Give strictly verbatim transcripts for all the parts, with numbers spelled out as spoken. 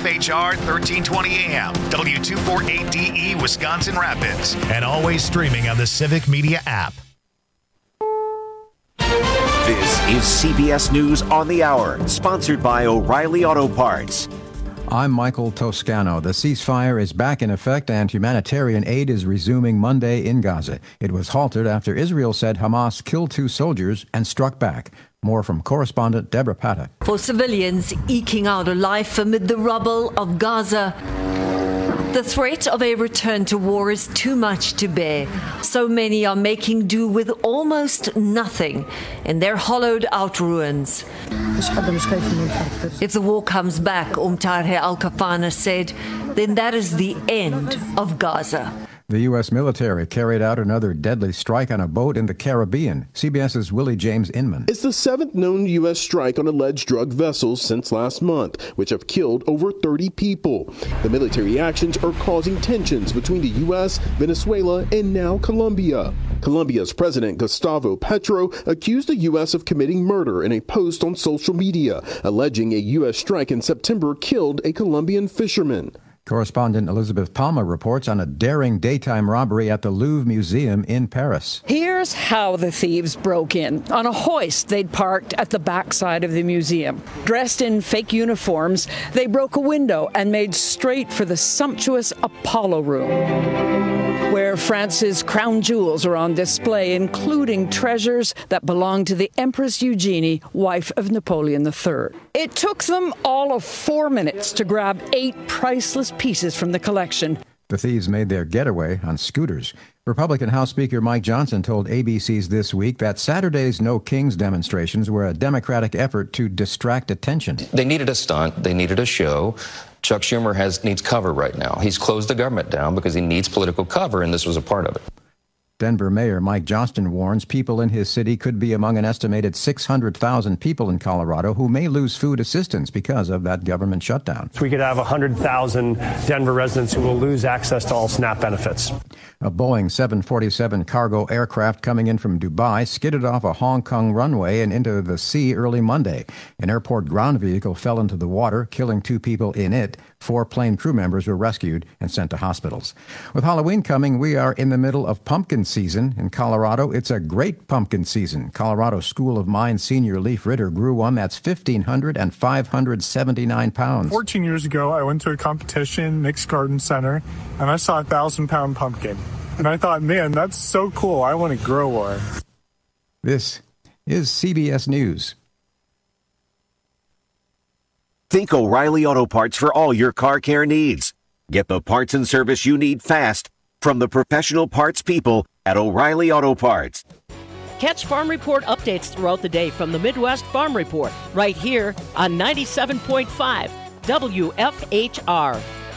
F H R thirteen twenty A M, W two forty-eight D E, Wisconsin Rapids, and always streaming on the Civic Media app. This is C B S News on the Hour, sponsored by O'Reilly Auto Parts. I'm Michael Toscano. The ceasefire is back in effect and humanitarian aid is resuming Monday in Gaza. It was halted after Israel said Hamas killed two soldiers and struck back. More from correspondent Deborah Patta. For civilians eking out a life amid the rubble of Gaza, the threat of a return to war is too much to bear. So many are making do with almost nothing in their hollowed-out ruins. If the war comes back, Umtarhe Al-Kafana said, then that is the end of Gaza. The U S military carried out another deadly strike on a boat in the Caribbean. CBS's Willie James Inman. It's the seventh known U S strike on alleged drug vessels since last month, which have killed over thirty people. The military actions are causing tensions between the U S, Venezuela, and now Colombia. Colombia's President Gustavo Petro accused the U S of committing murder in a post on social media, alleging a U S strike in September killed a Colombian fisherman. Correspondent Elizabeth Palma reports on a daring daytime robbery at the Louvre Museum in Paris. Here's how the thieves broke in. On a hoist they'd parked at the backside of the museum. Dressed in fake uniforms, they broke a window and made straight for the sumptuous Apollo Room, where France's crown jewels are on display, including treasures that belong to the Empress Eugenie, wife of Napoleon the Third. It took them all of four minutes to grab eight priceless pieces from the collection. The thieves made their getaway on scooters. Republican House Speaker Mike Johnson told A B C's This Week that Saturday's No Kings demonstrations were a Democratic effort to distract attention. They needed a stunt. They needed a show. Chuck Schumer has needs cover right now. He's closed the government down because he needs political cover, and this was a part of it. Denver Mayor Mike Johnston warns people in his city could be among an estimated six hundred thousand people in Colorado who may lose food assistance because of that government shutdown. We could have one hundred thousand Denver residents who will lose access to all SNAP benefits. A Boeing seven forty-seven cargo aircraft coming in from Dubai skidded off a Hong Kong runway and into the sea early Monday. An airport ground vehicle fell into the water, killing two people in it. Four plane crew members were rescued and sent to hospitals. With Halloween coming, we are in the middle of pumpkin season. In Colorado, it's a great pumpkin season. Colorado School of Mines senior Leif Ritter grew one that's fifteen hundred and five hundred seventy-nine pounds. fourteen years ago, I went to a competition, Nick's Garden Center, and I saw a thousand-pound pumpkin. And I thought, man, that's so cool. I want to grow one. This is C B S News. Think O'Reilly Auto Parts for all your car care needs. Get the parts and service you need fast from the professional parts people at O'Reilly Auto Parts. Catch Farm Report updates throughout the day from the Midwest Farm Report right here on ninety-seven point five W F H R.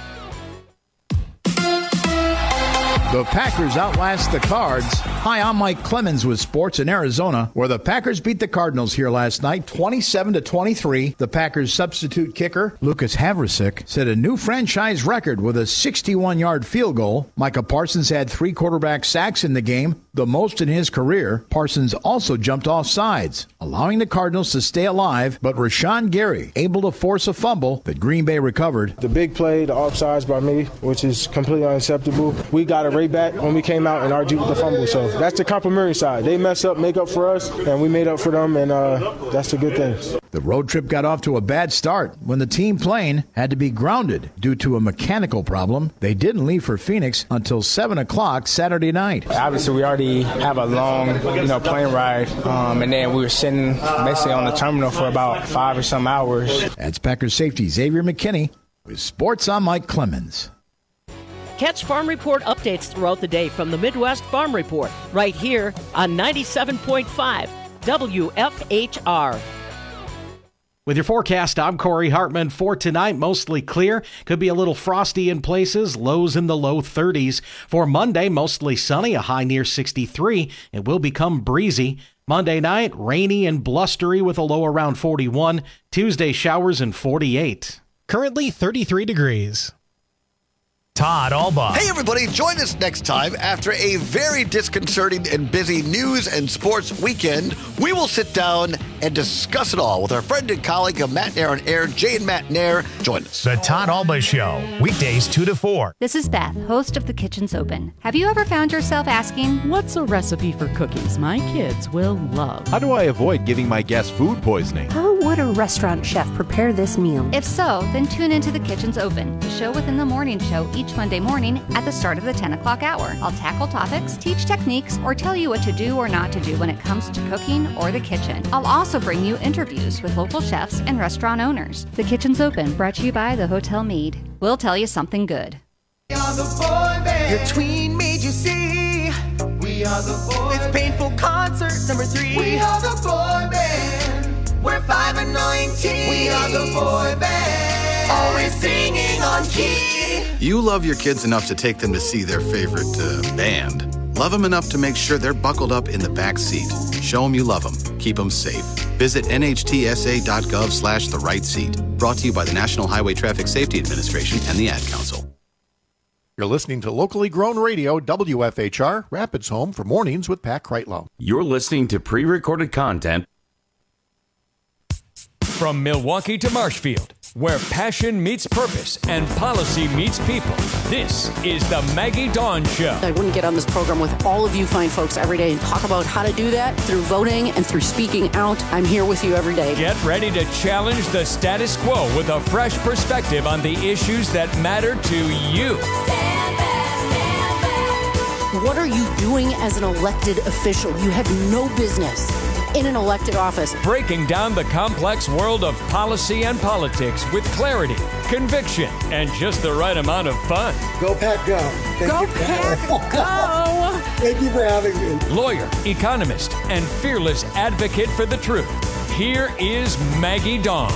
The Packers outlast the Cards. Hi, I'm Mike Clemens with Sports in Arizona, where the Packers beat the Cardinals here last night, twenty-seven to twenty-three. The Packers' substitute kicker, Lucas Havrisik, set a new franchise record with a sixty-one-yard field goal. Micah Parsons had three quarterback sacks in the game, the most in his career. Parsons also jumped off sides, allowing the Cardinals to stay alive, but Rashawn Gary able to force a fumble that Green Bay recovered. The big play, the offsides by me, which is completely unacceptable. We got it right back when we came out and argued with the fumble. So that's the complimentary side. They mess up, make up for us, and we made up for them, and uh, that's the good thing. The road trip got off to a bad start when the team plane had to be grounded due to a mechanical problem. They didn't leave for Phoenix until seven o'clock Saturday night. Obviously, we already have a long, you know, plane ride, um, and then we were sitting basically on the terminal for about five or some hours. That's Packers safety Xavier McKinney with Sports. I'm Mike Clemens. Catch Farm Report updates throughout the day from the Midwest Farm Report right here on ninety-seven point five W F H R. With your forecast, I'm Corey Hartman. For tonight, mostly clear. Could be a little frosty in places, lows in the low thirties. For Monday, mostly sunny, a high near sixty-three. It will become breezy. Monday night, rainy and blustery with a low around forty-one. Tuesday, showers and forty-eight. Currently thirty-three degrees. Todd Albaugh. Hey, everybody, join us next time. After a very disconcerting and busy news and sports weekend, we will sit down and discuss it all with our friend and colleague of Matt Nair on Air, Jay and Matt Nair. Join us. The Todd Alba Show, weekdays two to four. This is Beth, host of The Kitchen's Open. Have you ever found yourself asking, what's a recipe for cookies my kids will love? How do I avoid giving my guests food poisoning? How would a restaurant chef prepare this meal? If so, then tune into The Kitchen's Open, the show within the morning show each Monday morning at the start of the ten o'clock hour. I'll tackle topics, teach techniques, or tell you what to do or not to do when it comes to cooking or the kitchen. I'll also bring you interviews with local chefs and restaurant owners. The Kitchen's Open, brought to you by the Hotel Mead. We'll tell you something good. We are the boy band. Your tween made you see. We are the boy It's Painful Concert number three. We are the boy band. We're five and nineteen. We are the boy band. Always singing on key. You love your kids enough to take them to see their favorite uh, band. Love them enough to make sure they're buckled up in the back seat. Show them you love them. Keep them safe. Visit N H T S A dot gov slash the right seat. Brought to you by the National Highway Traffic Safety Administration and the Ad Council. You're listening to locally grown radio, W F H R, Rapids Home for Mornings with Pat Kreitlow. You're listening to pre-recorded content. From Milwaukee to Marshfield, where passion meets purpose and policy meets people, this is the Maggie Dawn Show. I wouldn't get on this program with all of you fine folks every day and talk about how to do that through voting and through speaking out. I'm here with you every day. Get ready to challenge the status quo with a fresh perspective on the issues that matter to you. Stand back, stand back. What are you doing as an elected official? You have no business in an elected office. Breaking down the complex world of policy and politics with clarity, conviction, and just the right amount of fun. Go Pat, go. Thank go you Pat, go. Thank you for having me. Lawyer, economist, and fearless advocate for the truth. Here is Maggie Dawn.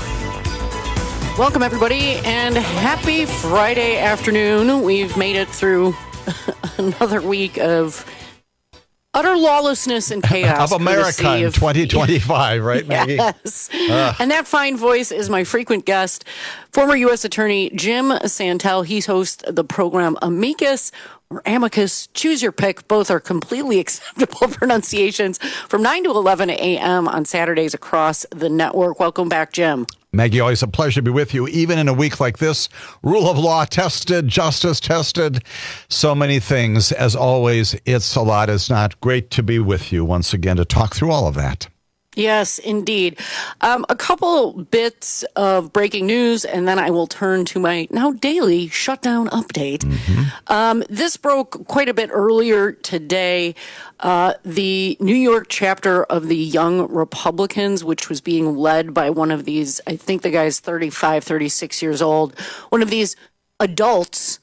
Welcome, everybody, and happy Friday afternoon. We've made it through another week of utter lawlessness and chaos. Of America in twenty twenty-five, right, Maggie? Yes. Uh. And that fine voice is my frequent guest, former U S Attorney Jim Santel. He hosts the program Amicus or Amicus. Choose your pick. Both are completely acceptable pronunciations from nine to eleven a.m. on Saturdays across the network. Welcome back, Jim. Maggie, always a pleasure to be with you, even in a week like this. Rule of law tested, justice tested, so many things. As always, it's a lot. It's not great to be with you once again to talk through all of that. Yes, indeed. Um, a couple bits of breaking news, and then I will turn to my now daily shutdown update. Mm-hmm. Um, this broke quite a bit earlier today. Uh, the New York chapter of the Young Republicans, which was being led by one of these, I think the guy's thirty-five, thirty-six years old, one of these adults,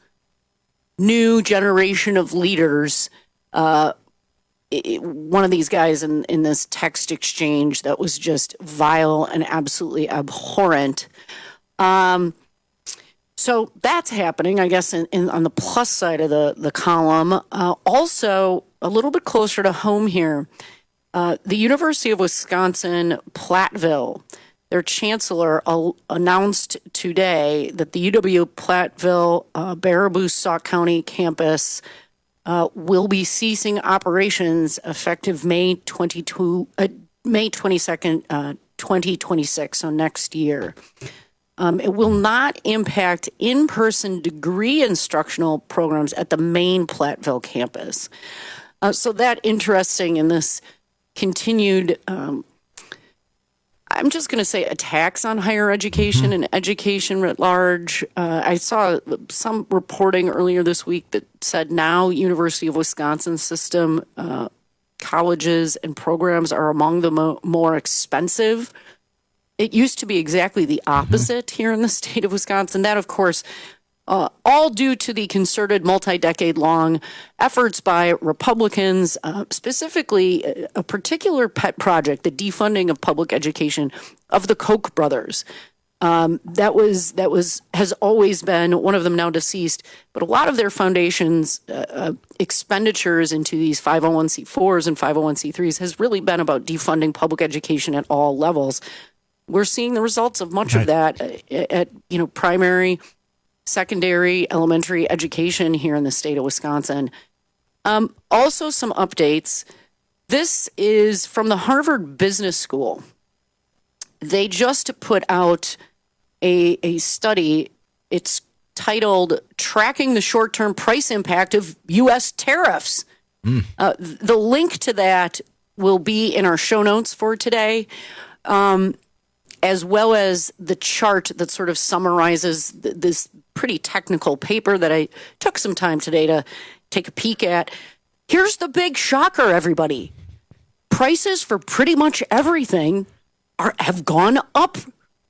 new generation of leaders, uh, It, one of these guys in, in this text exchange that was just vile and absolutely abhorrent. Um, so that's happening, I guess, in, in, on the plus side of the, the column. Uh, also, a little bit closer to home here, uh, the University of Wisconsin Platteville, their chancellor uh, announced today that the U W Platteville uh, Baraboo Sauk County campus Uh, will be ceasing operations effective May twenty-second, uh, May twenty-second, uh, twenty twenty-six, so next year. Um, it will not impact in-person degree instructional programs at the main Platteville campus. Uh, so that interesting in this continued, um, I'm just going to say, attacks on higher education and education at large. Uh, I saw some reporting earlier this week that said now University of Wisconsin system uh, colleges and programs are among the mo- more expensive. It used to be exactly the opposite here in the state of Wisconsin. That, of course, Uh, all due to the concerted multi-decade-long efforts by Republicans, uh, specifically a, a particular pet project, the defunding of public education of the Koch brothers. Um, that was that was has always been one of them now deceased, but a lot of their foundations' uh, uh, expenditures into these five oh one c fours and five oh one c threes has really been about defunding public education at all levels. We're seeing the results of much right. of that at, at you know primary, secondary, elementary education here in the state of Wisconsin. Um, also, some updates. This is from the Harvard Business School. they just put out a, a study. It's titled Tracking the Short-Term Price Impact of U S Tariffs. Mm. Uh, the link to that will be in our show notes for today, um, as well as the chart that sort of summarizes th- this pretty technical paper that I took some time today to take a peek at. Here's the big shocker, everybody. Prices for pretty much everything are have gone up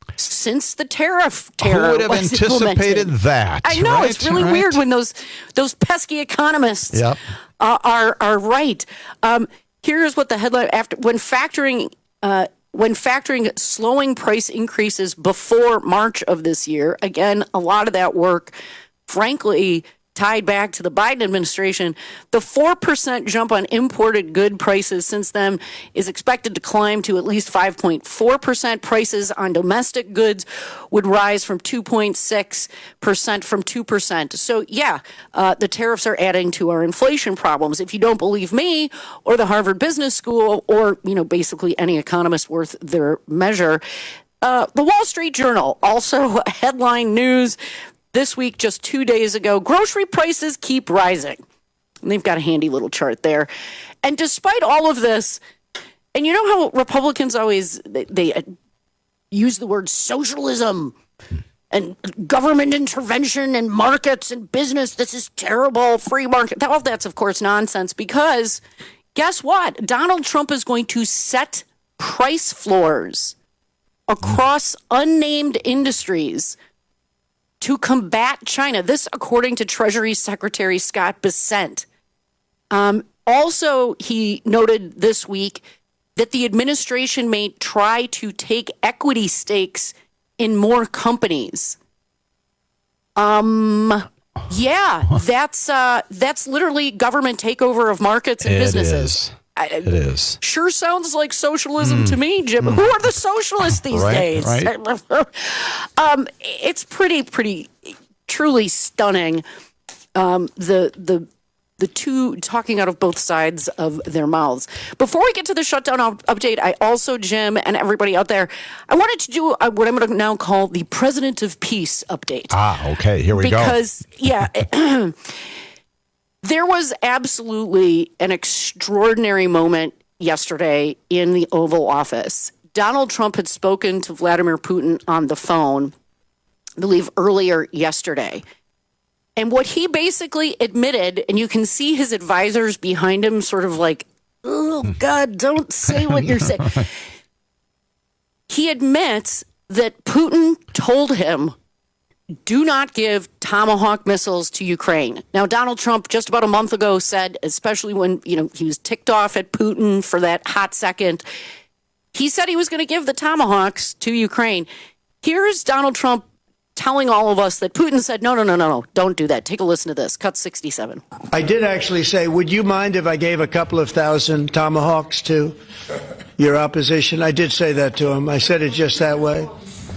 since the tariff terror Who would have was anticipated implemented. that? I know, right? it's really right? weird when those those pesky economists Yep. uh, are are right. Um, here's what the headline after when factoring uh, when factoring slowing price increases before March of this year. Again, a lot of that work, frankly, tied back to the Biden administration. The four percent jump on imported good prices since then is expected to climb to at least five point four percent. Prices on domestic goods would rise from two point six percent from two percent. So, yeah, uh, the tariffs are adding to our inflation problems. If you don't believe me or the Harvard Business School or, you know, basically any economist worth their measure, uh, the Wall Street Journal, also headline news this week, just two days ago, grocery prices keep rising. And they've got a handy little chart there. And despite all of this, and you know how Republicans always, they, they use the word socialism and government intervention and markets and business. This is terrible, free market. All that's, of course, nonsense because guess what? Donald Trump is going to set price floors across unnamed industries to combat China. This, according to Treasury Secretary Scott Bessent. Um, also, he noted this week that the administration may try to take equity stakes in more companies. Um, yeah, that's uh, that's literally government takeover of markets and It businesses. is. I, It is. Sure sounds like socialism Mm. to me, Jim. Mm. Who are the socialists these Right, days? right. um, it's pretty, pretty, truly stunning. Um, the the the two talking out of both sides of their mouths. Before we get to the shutdown up- update, I also, Jim, and everybody out there, I wanted to do uh, what I'm going to now call the President of Peace update. Ah, okay. Here we because, go. yeah. There was absolutely an extraordinary moment yesterday in the Oval Office. Donald Trump had spoken to Vladimir Putin on the phone, I believe earlier yesterday. And what he basically admitted, and you can see his advisors behind him sort of like, oh, God, don't say what you're saying. He admits that Putin told him, do not give Tomahawk missiles to Ukraine. Now, Donald Trump just about a month ago said, especially when, you know, he was ticked off at Putin for that hot second, he said he was going to give the Tomahawks to Ukraine. Here's Donald Trump telling all of us that Putin said, no, no, no, no, no, don't do that. Take a listen to this. Cut sixty-seven. I did actually say, would you mind if I gave a couple of thousand Tomahawks to your opposition? I did say that to him. I said it just that way.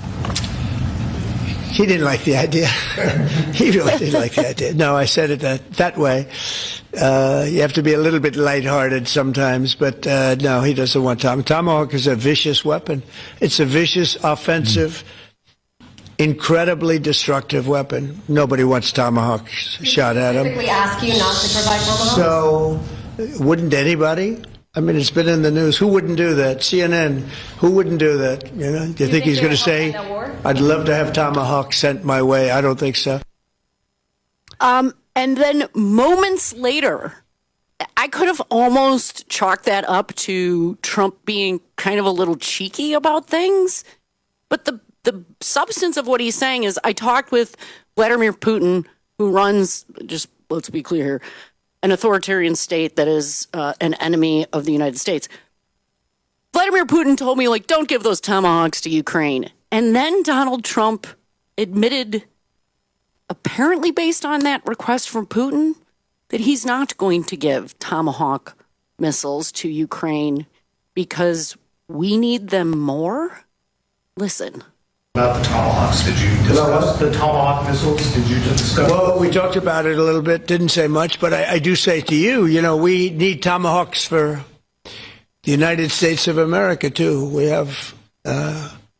He didn't like the idea. He really didn't like the idea. No, I said it that, that way. Uh, you have to be a little bit lighthearted sometimes, but uh, no, he doesn't want Tom. Tomahawk is a vicious weapon. It's a vicious, offensive, incredibly destructive weapon. Nobody wants Tomahawks shot at him. We ask you not to provide Tomahawks? So, wouldn't anybody? I mean, it's been in the news. Who wouldn't do that? C N N. Who wouldn't do that? You know, do you, think, think he's going to they're say, helping that war? I'd love to have Tomahawk sent my way? I don't think so. Um, and then moments later, I could have almost chalked that up to Trump being kind of a little cheeky about things. But the, the substance of what he's saying is, I talked with Vladimir Putin, who runs, just let's be clear here, an authoritarian state that is uh, an enemy of the United States. Vladimir Putin told me, like, don't give those Tomahawks to Ukraine. And then Donald Trump admitted, apparently based on that request from Putin, that he's not going to give Tomahawk missiles to Ukraine because we need them more? Listen. About the Tomahawks, did you discuss the Tomahawk missiles? Did you discuss? Well, we talked about it a little bit, didn't say much, but I, I do say to you, you know, we need Tomahawks for the United States of America, too. We have uh,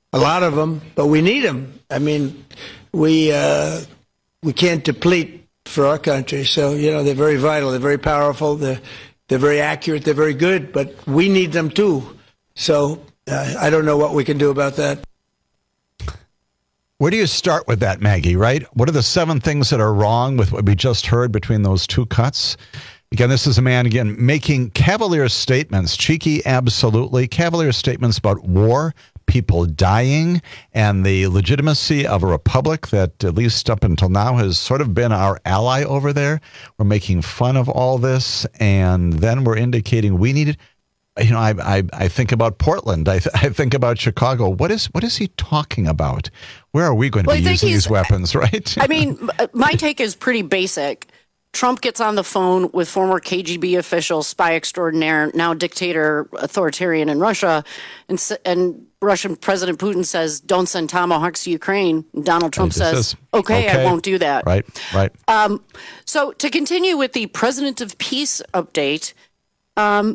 a lot of them, but we need them. I mean, we uh, we can't deplete for our country. So, you know, they're very vital. They're very powerful. They're, they're very accurate. They're very good, but we need them too. So uh, I don't know what we can do about that. Where do you start with that, Maggie, right? What are the seven things that are wrong with what we just heard between those two cuts? Again, this is a man, again, making cavalier statements, cheeky, absolutely, cavalier statements about war, people dying, and the legitimacy of a republic that, at least up until now, has sort of been our ally over there. We're making fun of all this, and then we're indicating we need it. You know, I, I I think about Portland. I th- I think about Chicago. What is what is he talking about? Where are we going to well, be using these weapons, right? I mean, my take is pretty basic. Trump gets on the phone with former K G B official, spy extraordinaire, now dictator, authoritarian in Russia, and and Russian President Putin says, "Don't send Tomahawks to Ukraine." And Donald Trump says, says okay, okay, I won't do that. Right, right. Um, so to continue with the President of Peace update, um,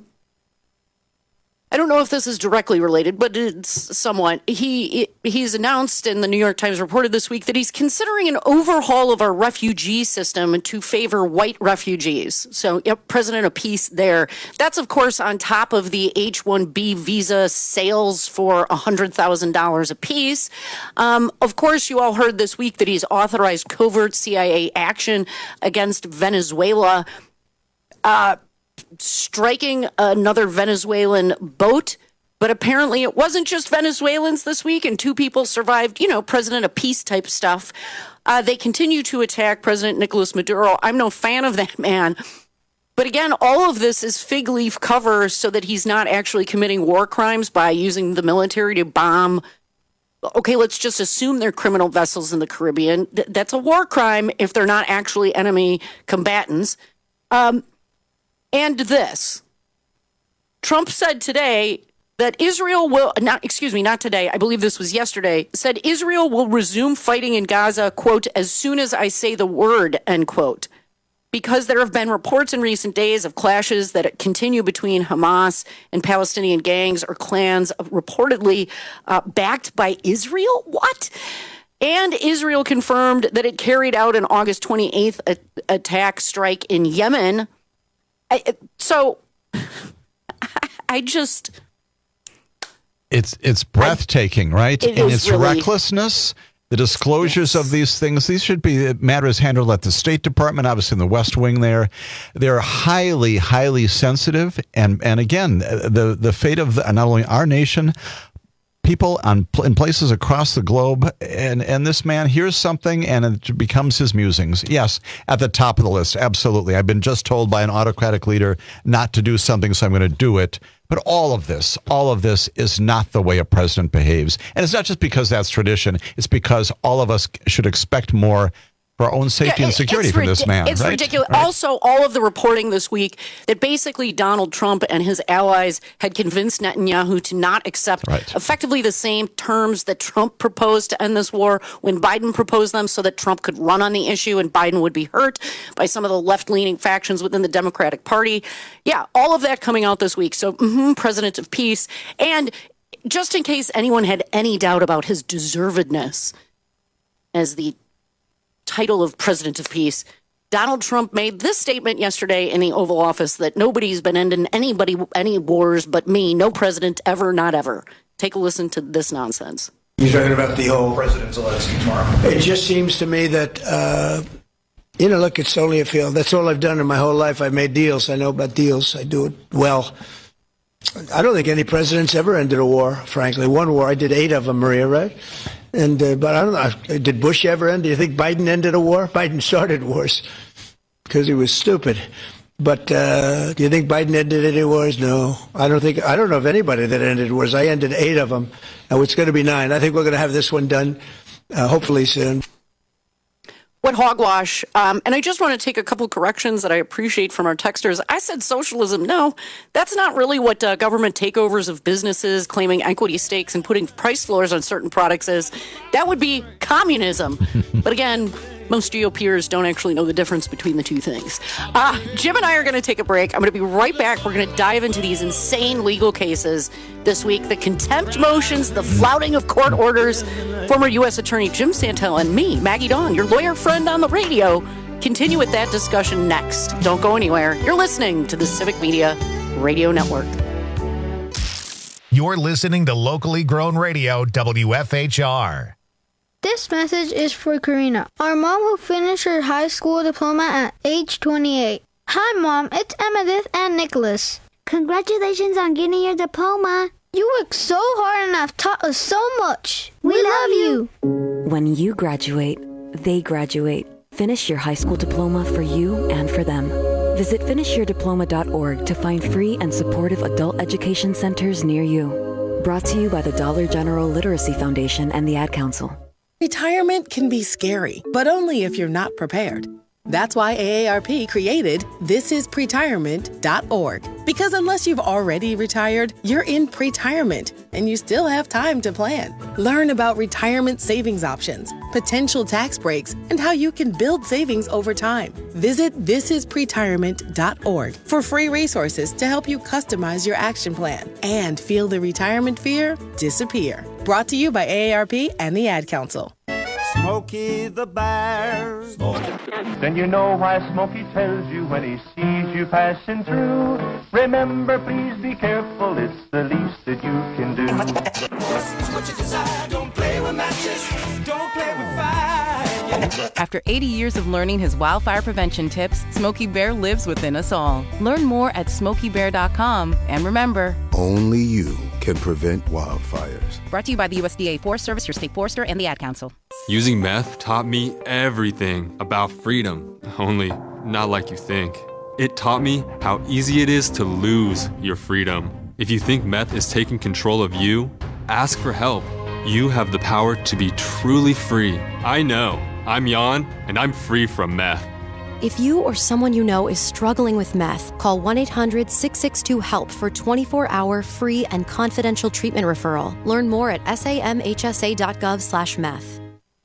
I don't know if this is directly related, but it's somewhat. He he's announced, and the New York Times reported this week, that he's considering an overhaul of our refugee system to favor white refugees. So, yep, President of Peace there. That's, of course, on top of the H one B visa sales for one hundred thousand dollars apiece. Um, of course, you all heard this week that he's authorized covert C I A action against Venezuela. Uh striking another Venezuelan boat, but apparently it wasn't just Venezuelans this week, and two people survived, you know, President of Peace type stuff. Uh, they continue to attack President Nicolas Maduro. I'm no fan of that man. But again, all of this is fig leaf cover so that he's not actually committing war crimes by using the military to bomb. Okay, let's just assume they're criminal vessels in the Caribbean. Th- that's a war crime if they're not actually enemy combatants. Um, And this, Trump said today that Israel will, not, excuse me, not today, I believe this was yesterday, said Israel will resume fighting in Gaza, quote, as soon as I say the word, end quote. Because there have been reports in recent days of clashes that continue between Hamas and Palestinian gangs or clans reportedly uh, backed by Israel. What? And Israel confirmed that it carried out an August twenty-eighth a- attack strike in Yemen. I, so I just it's it's breathtaking, I, right? It In is its really, recklessness, the disclosures yes. of these things, these should be matters handled at the State Department, obviously in the West Wing there. They're highly, highly sensitive. And, and again, the, the fate of the, not only our nation, people on in places across the globe, and, and this man hears something and it becomes his musings. Yes, at the top of the list, absolutely. I've been just told by an autocratic leader not to do something, so I'm going to do it. But all of this, all of this is not the way a president behaves. And it's not just because that's tradition. It's because all of us should expect more for our own safety yeah, and security from this man. It's right? ridiculous. Right. Also, all of the reporting this week that basically Donald Trump and his allies had convinced Netanyahu to not accept right. effectively the same terms that Trump proposed to end this war when Biden proposed them so that Trump could run on the issue and Biden would be hurt by some of the left-leaning factions within the Democratic Party. Yeah, all of that coming out this week. So, mm-hmm, President of Peace. And just in case anyone had any doubt about his deservedness as the title of President of Peace, Donald Trump made this statement yesterday in the Oval Office that nobody's been ending anybody any wars but me, no president ever, not ever. Take a listen to this nonsense. You're talking about the whole President Zelensky tomorrow. It just seems to me that, uh, you know, look, it's only a field. That's all I've done in my whole life. I've made deals. I know about deals. I do it well. I don't think any president's ever ended a war, frankly. One war, I did eight of them, Maria, right? And uh, but I don't know. Did Bush ever end? Do you think Biden ended a war? Biden started wars because he was stupid. But uh, do you think Biden ended any wars? No, I don't think. I don't know of anybody that ended wars. I ended eight of them, and it's going to be nine. I think we're going to have this one done, uh, hopefully soon. What hogwash. Um, and I just want to take a couple corrections that I appreciate from our texters. I said socialism. No, that's not really what uh, government takeovers of businesses, claiming equity stakes and putting price floors on certain products is. That would be communism. But again, most GOPers don't actually know the difference between the two things. Uh, Jim and I are going to take a break. I'm going to be right back. We're going to dive into these insane legal cases this week. The contempt motions, the flouting of court orders. Former U S Attorney Jim Santel and me, Maggie Dawn, your lawyer friend on the radio, continue with that discussion next. Don't go anywhere. You're listening to the Civic Media Radio Network. You're listening to locally grown radio, W F H R. This message is for Karina, our mom who finished her high school diploma at age twenty-eight. Hi, Mom. It's Emmettith and Nicholas. Congratulations on getting your diploma. You worked so hard and have taught us so much. We, we love you. When you graduate, they graduate. Finish your high school diploma for you and for them. Visit finish your diploma dot org to find free and supportive adult education centers near you. Brought to you by the Dollar General Literacy Foundation and the Ad Council. Retirement can be scary, but only if you're not prepared. That's why A A R P created this is pretirement dot org. Because unless you've already retired, you're in pretirement, and you still have time to plan. Learn about retirement savings options, potential tax breaks, and how you can build savings over time. Visit this is pretirement dot org for free resources to help you customize your action plan and feel the retirement fear disappear. Brought to you by A A R P and the Ad Council. Smokey the Bear. Then you know why Smokey tells you when he sees you passing through. Remember, please be careful, it's the least that you can do. What you desire, don't play with matches, don't play with fire. After eighty years of learning his wildfire prevention tips, Smokey Bear lives within us all. Learn more at smokey bear dot com, and remember, only you can prevent wildfires. Brought to you by the U S D A Forest Service, your state forester, and the Ad Council. Using meth taught me everything about freedom, only not like you think. It taught me how easy it is to lose your freedom. If you think meth is taking control of you, ask for help. You have the power to be truly free. I know. I'm Jan, and I'm free from meth. If you or someone you know is struggling with meth, call one eight hundred six six two HELP for twenty-four hour free and confidential treatment referral. Learn more at samhsa dot gov slash meth.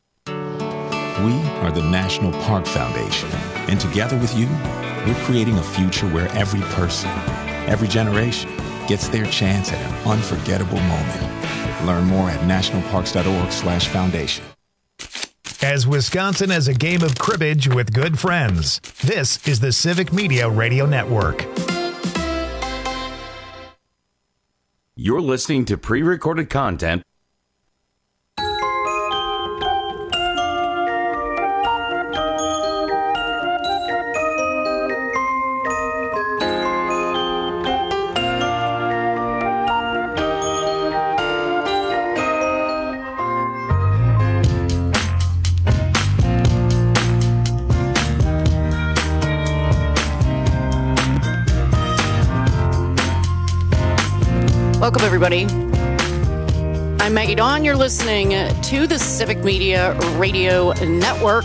We are the National Park Foundation, and together with you, we're creating a future where every person, every generation, gets their chance at an unforgettable moment. Learn more at national parks dot org slash foundation. As Wisconsin has a game of cribbage with good friends, this is the Civic Media Radio Network. You're listening to pre-recorded content. Welcome, everybody. I'm Maggie Dawn. You're listening to the Civic Media Radio Network.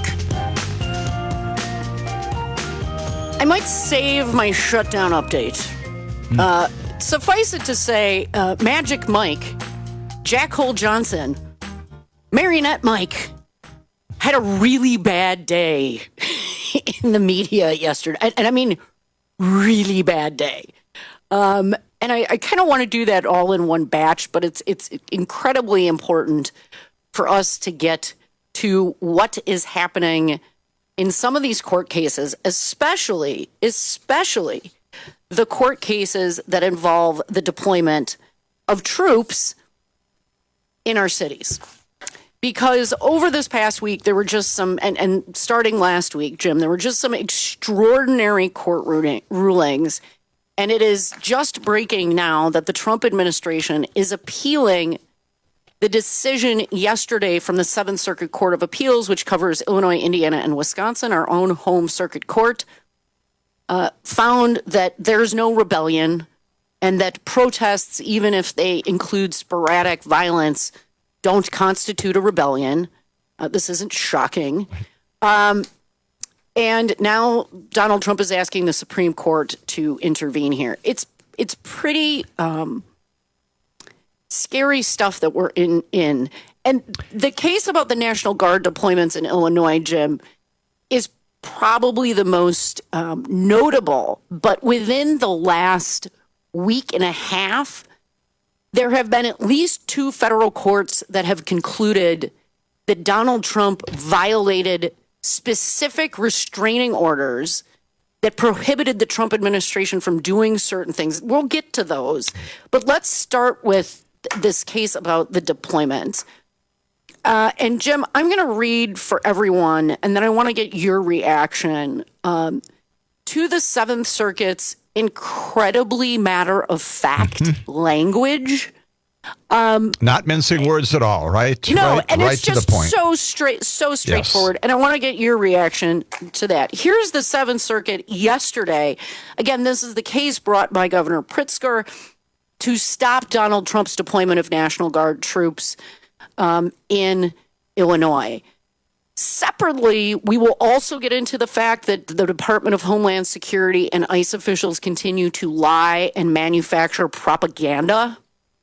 I might save my shutdown update. Mm. Uh, suffice it to say, uh, Magic Mike, Jack Hole Johnson, Marionette Mike had a really bad day in the media yesterday. And, and I mean, really bad day. Um, and I, I kind of want to do that all in one batch, but it's it's incredibly important for us to get to what is happening in some of these court cases, especially, especially the court cases that involve the deployment of troops in our cities. Because over this past week, there were just some, and, and starting last week, Jim, there were just some extraordinary court ruling, rulings. And it is just breaking now that the Trump administration is appealing the decision yesterday from the Seventh Circuit Court of Appeals, which covers Illinois, Indiana, and Wisconsin, our own home circuit court, uh, found that there's no rebellion and that protests, even if they include sporadic violence, don't constitute a rebellion. Uh, this isn't shocking. Um, and now Donald Trump is asking the Supreme Court to intervene here. It's it's pretty um, scary stuff that we're in, in. And the case about the National Guard deployments in Illinois, Jim, is probably the most um, notable. But within the last week and a half, there have been at least two federal courts that have concluded that Donald Trump violated specific restraining orders that prohibited the Trump administration from doing certain things. We'll get to those. But let's start with th- this case about the deployment. Uh, and Jim, I'm going to read for everyone, and then I want to get your reaction um, to the Seventh Circuit's incredibly matter-of-fact mm-hmm. language. Um, Not mincing words at all, right? No, right, and right it's to just the point. so straight, so straightforward. Yes. And I want to get your reaction to that. Here's the Seventh Circuit yesterday. Again, this is the case brought by Governor Pritzker to stop Donald Trump's deployment of National Guard troops um, in Illinois. Separately, we will also get into the fact that the Department of Homeland Security and ICE officials continue to lie and manufacture propaganda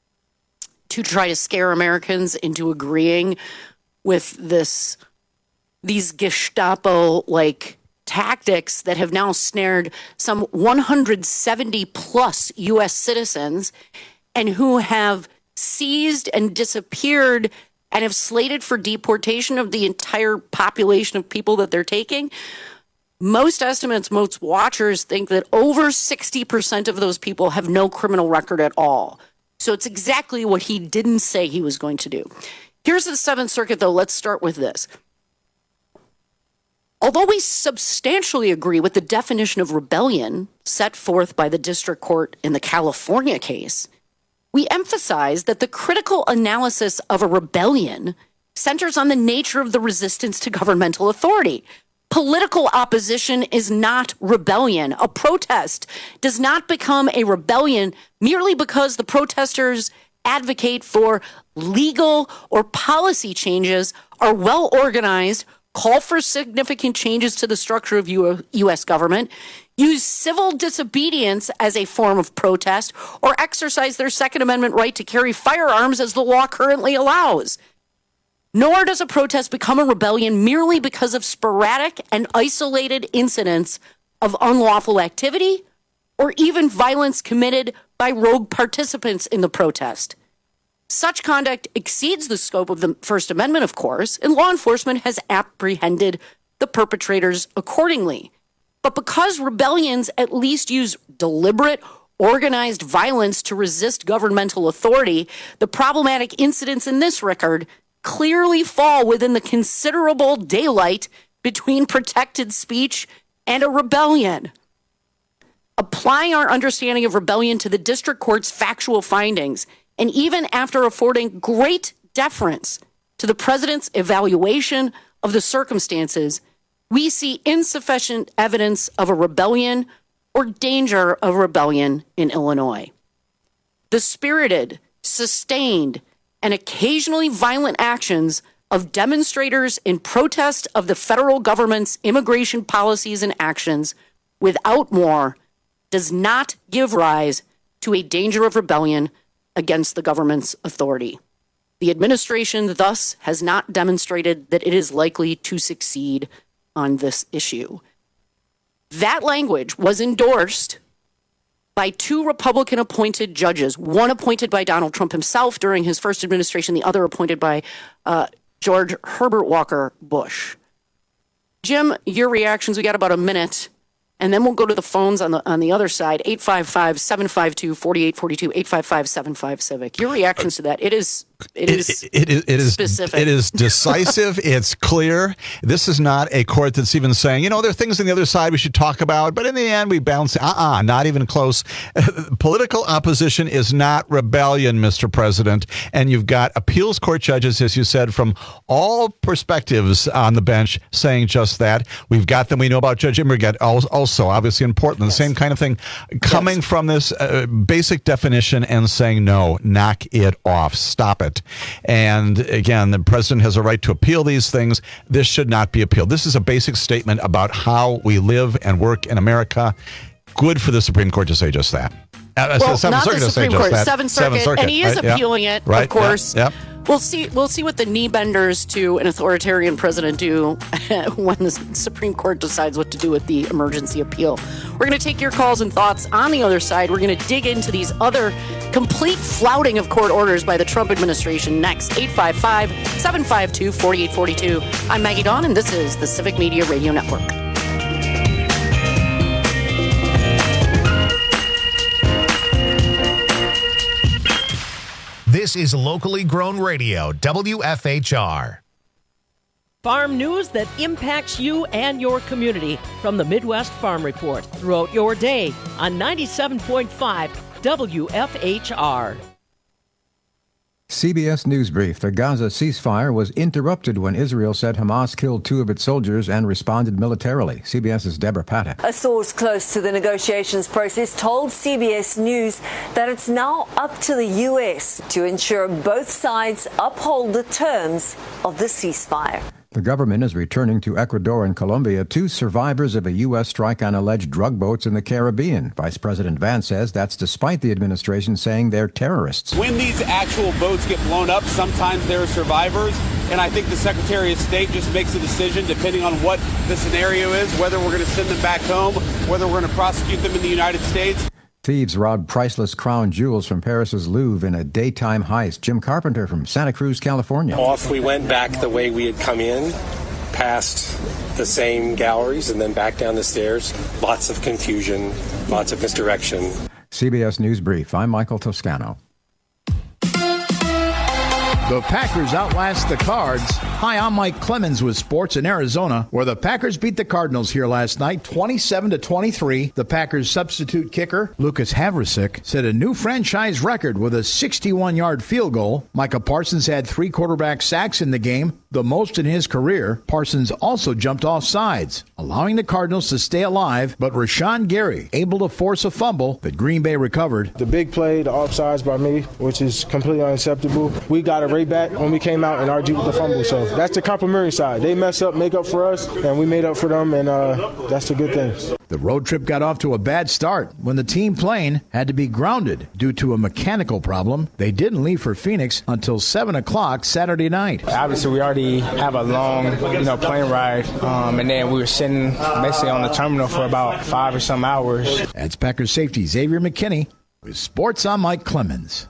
to try to scare Americans into agreeing with this, these Gestapo-like tactics that have now snared some one hundred seventy plus U S citizens and who have seized and disappeared and have slated for deportation of the entire population of people that they're taking. Most estimates, most watchers think that over sixty percent of those people have no criminal record at all. So it's exactly what he didn't say he was going to do. Here's the Seventh Circuit, though. Let's start with this. Although we substantially agree with the definition of rebellion set forth by the district court in the California case, we emphasize that the critical analysis of a rebellion centers on the nature of the resistance to governmental authority. Political opposition is not rebellion. A protest does not become a rebellion merely because the protesters advocate for legal or policy changes, are well organized, call for significant changes to the structure of U S government, use civil disobedience as a form of protest, or exercise their Second Amendment right to carry firearms as the law currently allows. Nor does a protest become a rebellion merely because of sporadic and isolated incidents of unlawful activity or even violence committed by rogue participants in the protest. Such conduct exceeds the scope of the First Amendment, of course, and law enforcement has apprehended the perpetrators accordingly. But because rebellions at least use deliberate, organized violence to resist governmental authority, the problematic incidents in this record clearly fall within the considerable daylight between protected speech and a rebellion. Applying our understanding of rebellion to the district court's factual findings, and even after affording great deference to the president's evaluation of the circumstances, we see insufficient evidence of a rebellion or danger of rebellion in Illinois. The spirited, sustained, and occasionally violent actions of demonstrators in protest of the federal government's immigration policies and actions without more does not give rise to a danger of rebellion against the government's authority. The administration thus has not demonstrated that it is likely to succeed on this issue. That language was endorsed by two Republican-appointed judges, one appointed by Donald Trump himself during his first administration, the other appointed by uh, George Herbert Walker Bush. Jim, your reactions, we got about a minute, and then we'll go to the phones on the on the other side, eight five five, seven five two, four eight four two, eight five five, seven five civic. Your reactions to that, it is it is it, it, it, it is specific. It is decisive. It's clear. This is not a court that's even saying, you know, there are things on the other side we should talk about, but in the end we bounce. Uh-uh, not even close. Political opposition is not rebellion, Mister President. And you've got appeals court judges, as you said, from all perspectives on the bench saying just that. We've got them. We know about Judge Immerget also, obviously in Portland, yes. The same kind of thing, coming yes. from this uh, basic definition and saying, no, knock it off, stop it. And again, the president has a right to appeal these things. This should not be appealed. This is a basic statement about how we live and work in America. Good for the Supreme Court to say just that. Uh, well, not the Supreme Court, Seventh Circuit, Seventh Circuit, and he is right? appealing yep. it, right. of course. Yep. Yep. We'll see. We'll see what the knee benders to an authoritarian president do when the Supreme Court decides what to do with the emergency appeal. We're going to take your calls and thoughts on the other side. We're going to dig into these other complete flouting of court orders by the Trump administration next. eight five five, seven five two, four eight four two. I'm Maggie Dawn, and this is the Civic Media Radio Network. This is locally grown radio, W F H R. Farm news that impacts you and your community from the Midwest Farm Report throughout your day on ninety-seven point five W F H R. C B S News Brief. The Gaza ceasefire was interrupted when Israel said Hamas killed two of its soldiers and responded militarily. CBS's Deborah Patta. A source close to the negotiations process told C B S News that it's now up to the U S to ensure both sides uphold the terms of the ceasefire. The government is returning to Ecuador and Colombia two survivors of a U S strike on alleged drug boats in the Caribbean. Vice President Vance says that's despite the administration saying they're terrorists. When these actual boats get blown up, sometimes there are survivors, and I think the Secretary of State just makes a decision depending on what the scenario is, whether we're going to send them back home, whether we're going to prosecute them in the United States. Thieves robbed priceless crown jewels from Paris's Louvre in a daytime heist. Jim Carpenter from Santa Cruz, California. Off we went back the way we had come in, past the same galleries, and then back down the stairs. Lots of confusion, lots of misdirection. C B S News Brief. I'm Michael Toscano. The Packers outlast the Cards. Hi, I'm Mike Clemens with Sports in Arizona, where the Packers beat the Cardinals here last night, twenty-seven to twenty-three. The Packers' substitute kicker, Lucas Havrasik, set a new franchise record with a sixty-one-yard field goal. Micah Parsons had three quarterback sacks in the game, the most in his career. Parsons also jumped off sides, allowing the Cardinals to stay alive, but Rashawn Gary able to force a fumble that Green Bay recovered. The big play, the offsides by me, which is completely unacceptable. We got a right back when we came out and argued with the fumble, so that's the complimentary side. They mess up, make up for us, and we made up for them, and uh, that's the good thing. The road trip got off to a bad start when the team plane had to be grounded due to a mechanical problem. They didn't leave for Phoenix until seven o'clock Saturday night. Obviously, we already have a long, you know, plane ride, um, and then we were sitting basically on the terminal for about five or some hours. That's Packers safety Xavier McKinney with Sports. I'm Mike Clemens.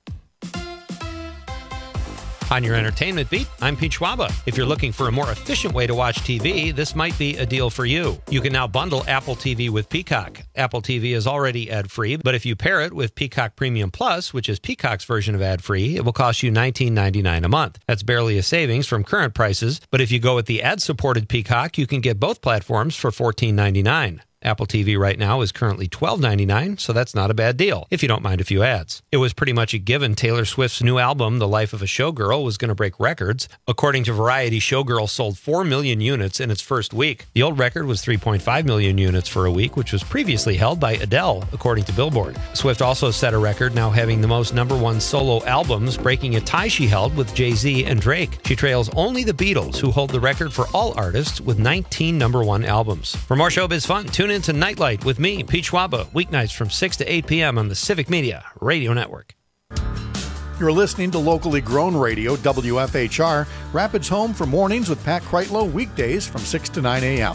On your entertainment beat, I'm Pete Schwaba. If you're looking for a more efficient way to watch T V, this might be a deal for you. You can now bundle Apple T V with Peacock. Apple T V is already ad-free, but if you pair it with Peacock Premium Plus, which is Peacock's version of ad-free, it will cost you nineteen ninety-nine a month. That's barely a savings from current prices, but if you go with the ad-supported Peacock, you can get both platforms for fourteen ninety-nine. Apple T V right now is currently twelve ninety-nine, so that's not a bad deal, if you don't mind a few ads. It was pretty much a given Taylor Swift's new album, The Life of a Showgirl, was going to break records. According to Variety, Showgirl sold four million units in its first week. The old record was three point five million units for a week, which was previously held by Adele, according to Billboard. Swift also set a record, now having the most number one solo albums, breaking a tie she held with Jay-Z and Drake. She trails only the Beatles, who hold the record for all artists with nineteen number one albums. For more showbiz fun, tune into Nightlight with me, Pete Schwaba, weeknights from six to eight p.m. on the Civic Media Radio Network. You're listening to locally grown radio, W F H R, Rapids home for mornings with Pat Kreitlow, weekdays from six to nine a.m.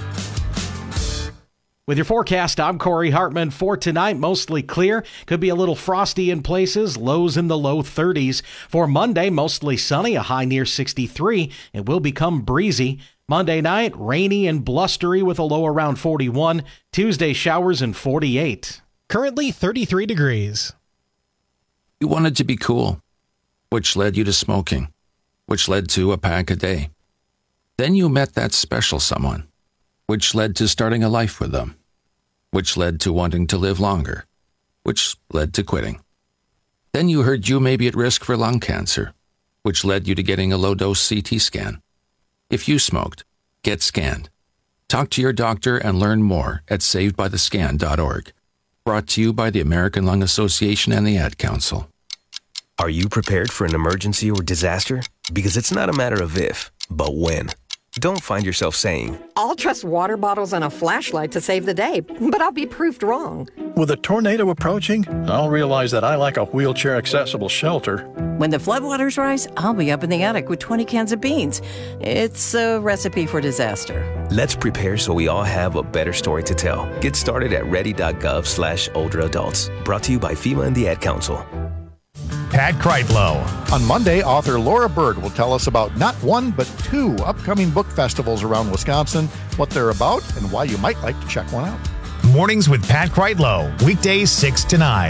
With your forecast, I'm Corey Hartman. For tonight, mostly clear. Could be a little frosty in places, lows in the low thirties. For Monday, mostly sunny, a high near sixty-three. It will become breezy. Monday night, rainy and blustery with a low around forty-one. Tuesday, showers and forty-eight. Currently thirty-three degrees. You wanted to be cool, which led you to smoking, which led to a pack a day. Then you met that special someone, which led to starting a life with them, which led to wanting to live longer, which led to quitting. Then you heard you may be at risk for lung cancer, which led you to getting a low-dose C T scan. If you smoked, get scanned. Talk to your doctor and learn more at saved by the scan dot org. Brought to you by the American Lung Association and the Ad Council. Are you prepared for an emergency or disaster? Because it's not a matter of if, but when. Don't find yourself saying, I'll trust water bottles and a flashlight to save the day, but I'll be proved wrong. With a tornado approaching, I'll realize that I lack a wheelchair-accessible shelter. When the floodwaters rise, I'll be up in the attic with twenty cans of beans. It's a recipe for disaster. Let's prepare so we all have a better story to tell. Get started at ready.gov slash older adults. Brought to you by FEMA and the Ad Council. Pat Kreitlow. On Monday, author Laura Bird will tell us about not one, but two upcoming book festivals around Wisconsin, what they're about, and why you might like to check one out. Mornings with Pat Kreitlow, weekdays six to nine.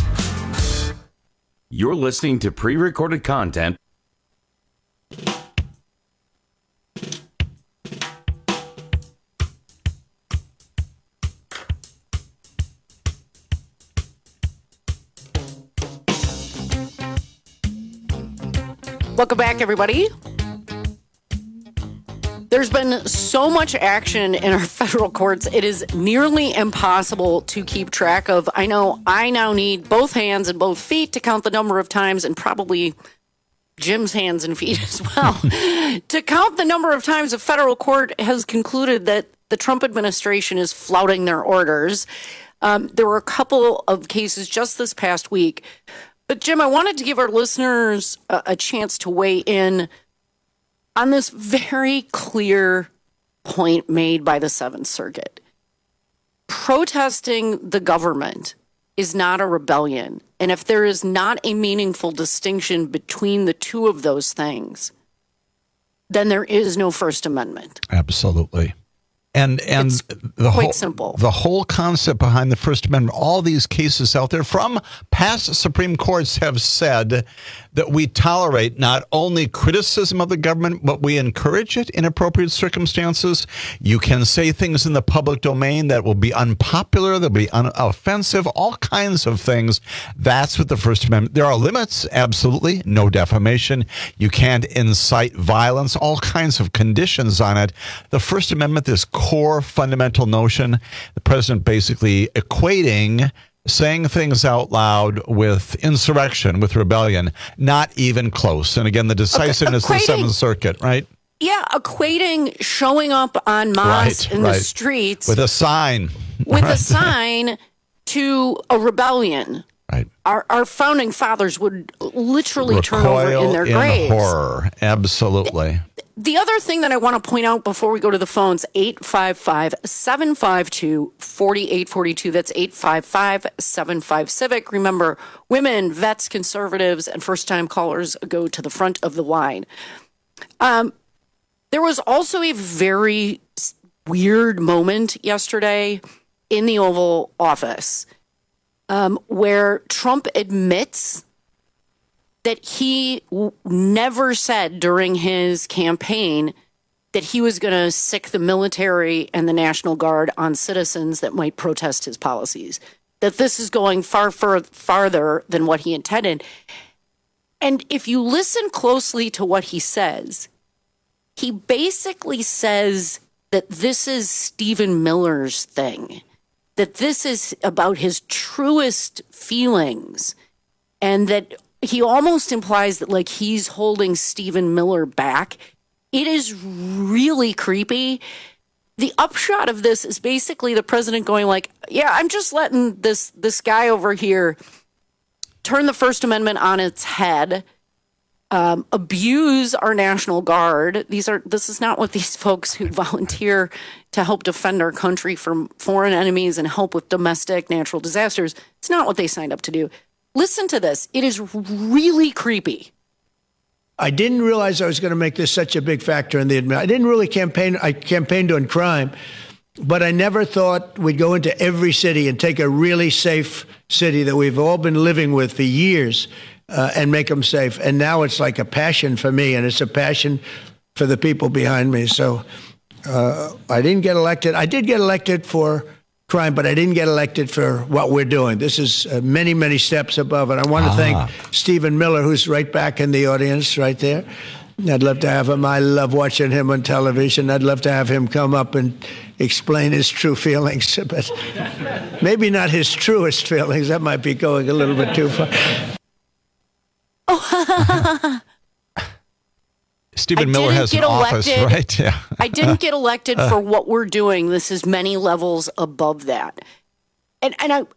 You're listening to pre-recorded content. Welcome back, everybody. There's been so much action in our federal courts, it is nearly impossible to keep track of. I know I now need both hands and both feet to count the number of times, and probably Jim's hands and feet as well, to count the number of times a federal court has concluded that the Trump administration is flouting their orders. Um, there were a couple of cases just this past week. But, Jim, I wanted to give our listeners a, a chance to weigh in on this very clear point made by the Seventh Circuit. Protesting the government is not a rebellion. And if there is not a meaningful distinction between the two of those things, then there is no First Amendment. Absolutely. And and it's the quite whole simple. The whole concept behind the First Amendment, all these cases out there from past Supreme Courts have said that we tolerate not only criticism of the government, but we encourage it in appropriate circumstances. You can say things in the public domain that will be unpopular, they'll be un- offensive, all kinds of things. That's what the First Amendment. There are limits, absolutely. No defamation. You can't incite violence, all kinds of conditions on it. The First Amendment, this core fundamental notion, the president basically equating saying things out loud with insurrection, with rebellion, not even close. And again, the decisiveness okay, of the Seventh Circuit, right? Yeah, equating showing up on mosques Right, in right. the streets With a sign. with Right. a sign to a rebellion. Right. Our our founding fathers would literally turn over Recoil in their in graves. horror. Absolutely. The other thing that I want to point out before we go to the phones, eight five five, seven five two, four eight four two. That's eight five five, seven five, civic. Remember, women, vets, conservatives, and first-time callers go to the front of the line. Um, there was also a very weird moment yesterday in the Oval Office um, where Trump admits that he w- never said during his campaign that he was going to sic the military and the National Guard on citizens that might protest his policies, that this is going far, far farther than what he intended. And if you listen closely to what he says, he basically says that this is Stephen Miller's thing, that this is about his truest feelings, and that he almost implies that, like, he's holding Stephen Miller back. It is really creepy. The upshot of this is basically the president going like, yeah, I'm just letting this this guy over here turn the First Amendment on its head, um, abuse our National Guard. These are this is not what these folks who volunteer to help defend our country from foreign enemies and help with domestic natural disasters. It's not what they signed up to do. Listen to this. It is really creepy. I didn't realize I was going to make this such a big factor in the admin. I didn't really campaign. I campaigned on crime, but I never thought we'd go into every city and take a really safe city that we've all been living with for years uh, and make them safe. And now it's like a passion for me, and it's a passion for the people behind me. So uh, I didn't get elected. I did get elected for crime, but I didn't get elected for what we're doing. This is uh, many, many steps above. And I want to ah. thank Stephen Miller, who's right back in the audience right there. I'd love to have him. I love watching him on television. I'd love to have him come up and explain his true feelings, but maybe not his truest feelings. That might be going a little bit too far. Oh, Stephen Miller has an office, right? Yeah. I didn't get elected for what we're doing. This is many levels above that. And and I,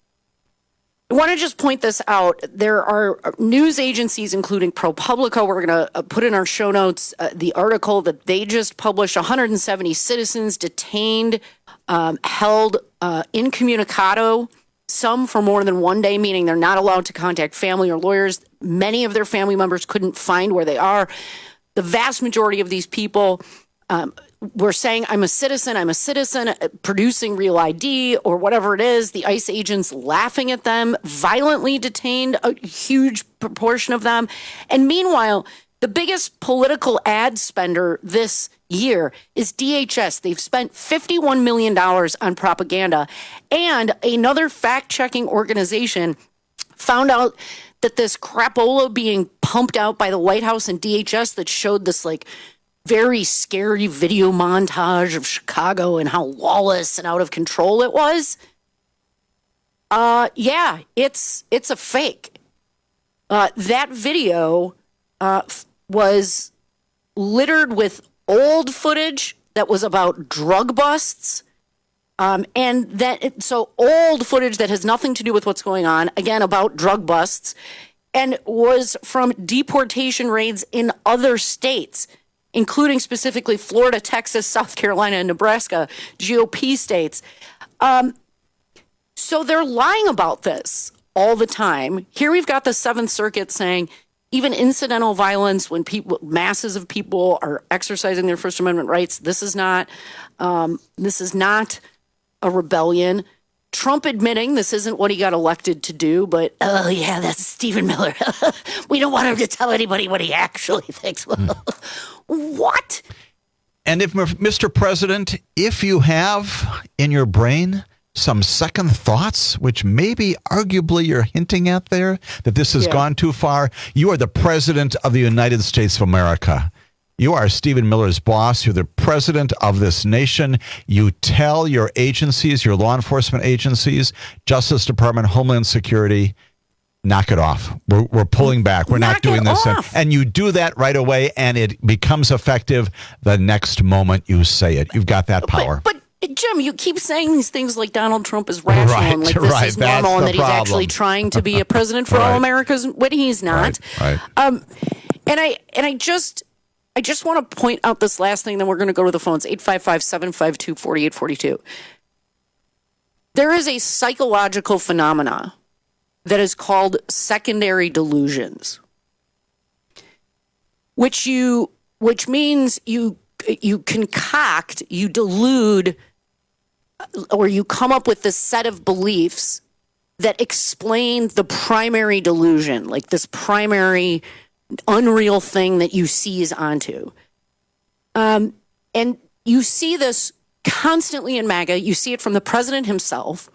I want to just point this out. There are news agencies, including ProPublica. We're going to put in our show notes uh, the article that they just published. one hundred seventy citizens detained, um, held uh, incommunicado, some for more than one day, meaning they're not allowed to contact family or lawyers. Many of their family members couldn't find where they are. The vast majority of these people um, were saying, I'm a citizen, I'm a citizen, uh, producing real I D or whatever it is. The ICE agents laughing at them, violently detained a huge proportion of them. And meanwhile, the biggest political ad spender this year is D H S. They've spent fifty-one million dollars on propaganda. And another fact-checking organization found out that this crapola being pumped out by the White House and D H S that showed this like very scary video montage of Chicago and how lawless and out of control it was. Uh, yeah, it's it's a fake. Uh, that video uh, f- was littered with old footage that was about drug busts. Um, and that, so old footage that has nothing to do with what's going on, again, about drug busts, and was from deportation raids in other states, including specifically Florida, Texas, South Carolina, and Nebraska, G O P states. Um, so they're lying about this all the time. Here we've got the Seventh Circuit saying even incidental violence when people, masses of people are exercising their First Amendment rights, this is not, um, this is not a rebellion. Trump admitting this isn't what he got elected to do, but, oh, yeah, that's Stephen Miller. We don't want him to tell anybody what he actually thinks. What? And if, Mister President, if you have in your brain some second thoughts, which maybe arguably you're hinting at there, that this has yeah. gone too far, you are the President of the United States of America. You are Stephen Miller's boss. You're the president of this nation. You tell your agencies, your law enforcement agencies, Justice Department, Homeland Security, knock it off. We're, we're pulling back. We're knock not doing this. And, and you do that right away, and it becomes effective the next moment you say it. You've got that power. But, but Jim, you keep saying these things like Donald Trump is rational right, and like this right, is normal and that problem. he's actually trying to be a president for right. all Americans when he's not. Right, right. Um, and I and I just... I just want to point out this last thing, then we're going to go to the phones, eight five five, seven five two, four eight four two. There is a psychological phenomena that is called secondary delusions, which you, which means you, you concoct, you delude, or you come up with this set of beliefs that explain the primary delusion, like this primary unreal thing that you seize onto. Um, and you see this constantly in MAGA. You see it from the president himself.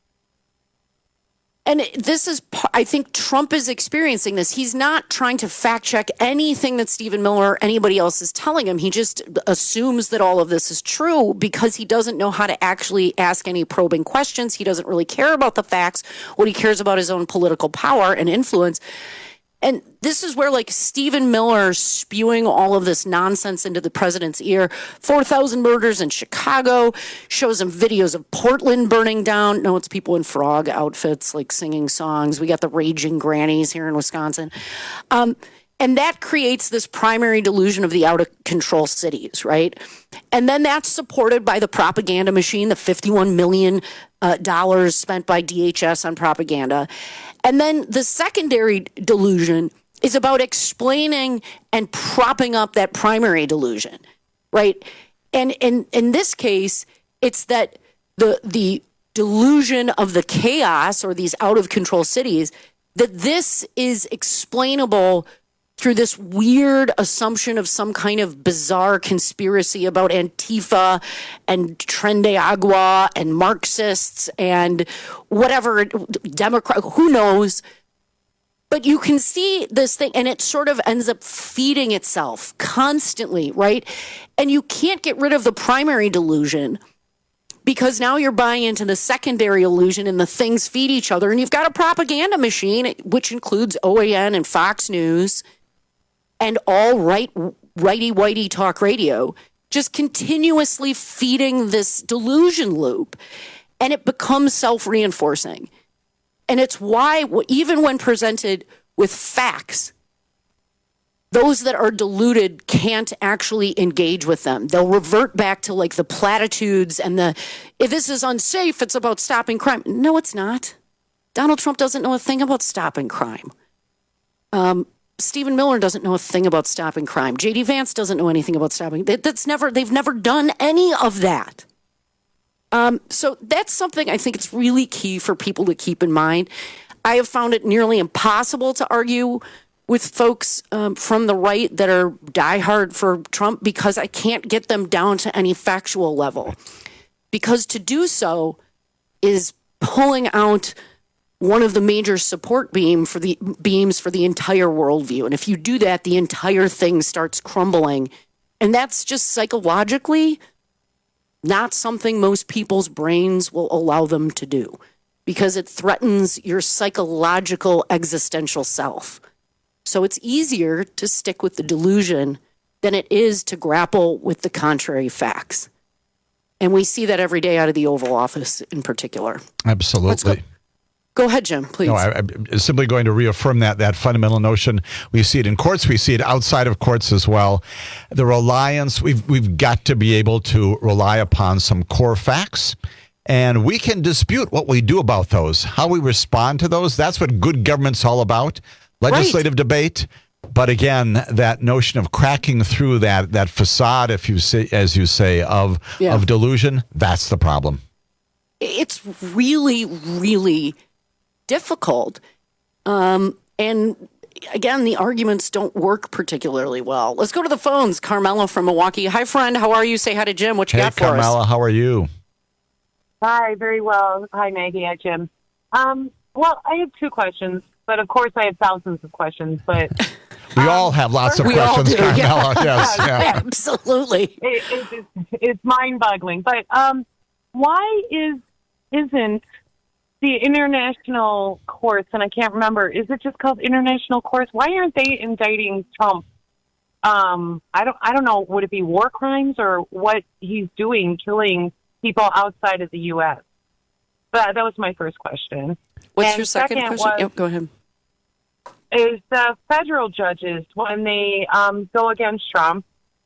And this is, I think Trump is experiencing this. He's not trying to fact check anything that Stephen Miller or anybody else is telling him. He just assumes that all of this is true because he doesn't know how to actually ask any probing questions. He doesn't really care about the facts. What he cares about is his own political power and influence. And this is where, like, Stephen Miller spewing all of this nonsense into the president's ear. four thousand murders in Chicago, shows him videos of Portland burning down. No, it's people in frog outfits, like, singing songs. We got the raging grannies here in Wisconsin. Um, and that creates this primary delusion of the out-of-control cities, right? And then that's supported by the propaganda machine, the fifty-one million dollars uh, spent by D H S on propaganda. And then the secondary delusion is about explaining and propping up that primary delusion, right? And in in this case, it's that the the delusion of the chaos or these out-of-control cities, that this is explainable through this weird assumption of some kind of bizarre conspiracy about Antifa and Tren de Agua and Marxists and whatever, Democrat, who knows? But you can see this thing, and it sort of ends up feeding itself constantly, right? And you can't get rid of the primary delusion because now you're buying into the secondary illusion and the things feed each other. And you've got a propaganda machine, which includes O A N and Fox News and all right righty-whitey talk radio, just continuously feeding this delusion loop, and it becomes self-reinforcing. And it's why, even when presented with facts, those that are deluded can't actually engage with them. They'll revert back to like the platitudes and the, if this is unsafe, it's about stopping crime. No, it's not. Donald Trump doesn't know a thing about stopping crime. Um, Stephen Miller doesn't know a thing about stopping crime. J D Vance doesn't know anything about stopping. That, that's never, they've never done any of that. Um, so that's something I think it's really key for people to keep in mind. I have found it nearly impossible to argue with folks um, from the right that are diehard for Trump because I can't get them down to any factual level. Because to do so is pulling out one of the major support beam for the beams for the entire worldview. And if you do that, the entire thing starts crumbling. And that's just psychologically not something most people's brains will allow them to do because it threatens your psychological existential self. So it's easier to stick with the delusion than it is to grapple with the contrary facts. And we see that every day out of the Oval Office in particular. Absolutely. Go. go ahead, Jim, please. No, I, I'm simply going to reaffirm that that fundamental notion. We see it in courts. We see it outside of courts as well. The reliance, we've, we've got to be able to rely upon some core facts. And we can dispute what we do about those, how we respond to those. That's what good government's all about. Legislative right. debate, but again, that notion of cracking through that that facade, if you say, as you say, of yeah. of delusion, that's the problem. It's really, really difficult, um, and again, the arguments don't work particularly well. Let's go to the phones. Carmela from Milwaukee. Hi, friend. How are you? Say hi to Jim. What you hey, got for Carmela, us? Carmela, how are you? Hi, very well. Hi, Maggie. Hi, Jim. Um, well, I have two questions. But, of course, I have thousands of questions. But We um, all have lots of we questions, all do, Carmela. Yeah. Yes, yeah. Absolutely. It, it, it's, it's mind-boggling. But um, why is, isn't the international courts, and I can't remember, is it just called international courts? Why aren't they indicting Trump? Um, I don't I don't know, would it be war crimes or what he's doing, killing people outside of the U S? But that was my first question. What's and your second, second question? Was, yep, go ahead. Is the federal judges, when they um, go against Trump,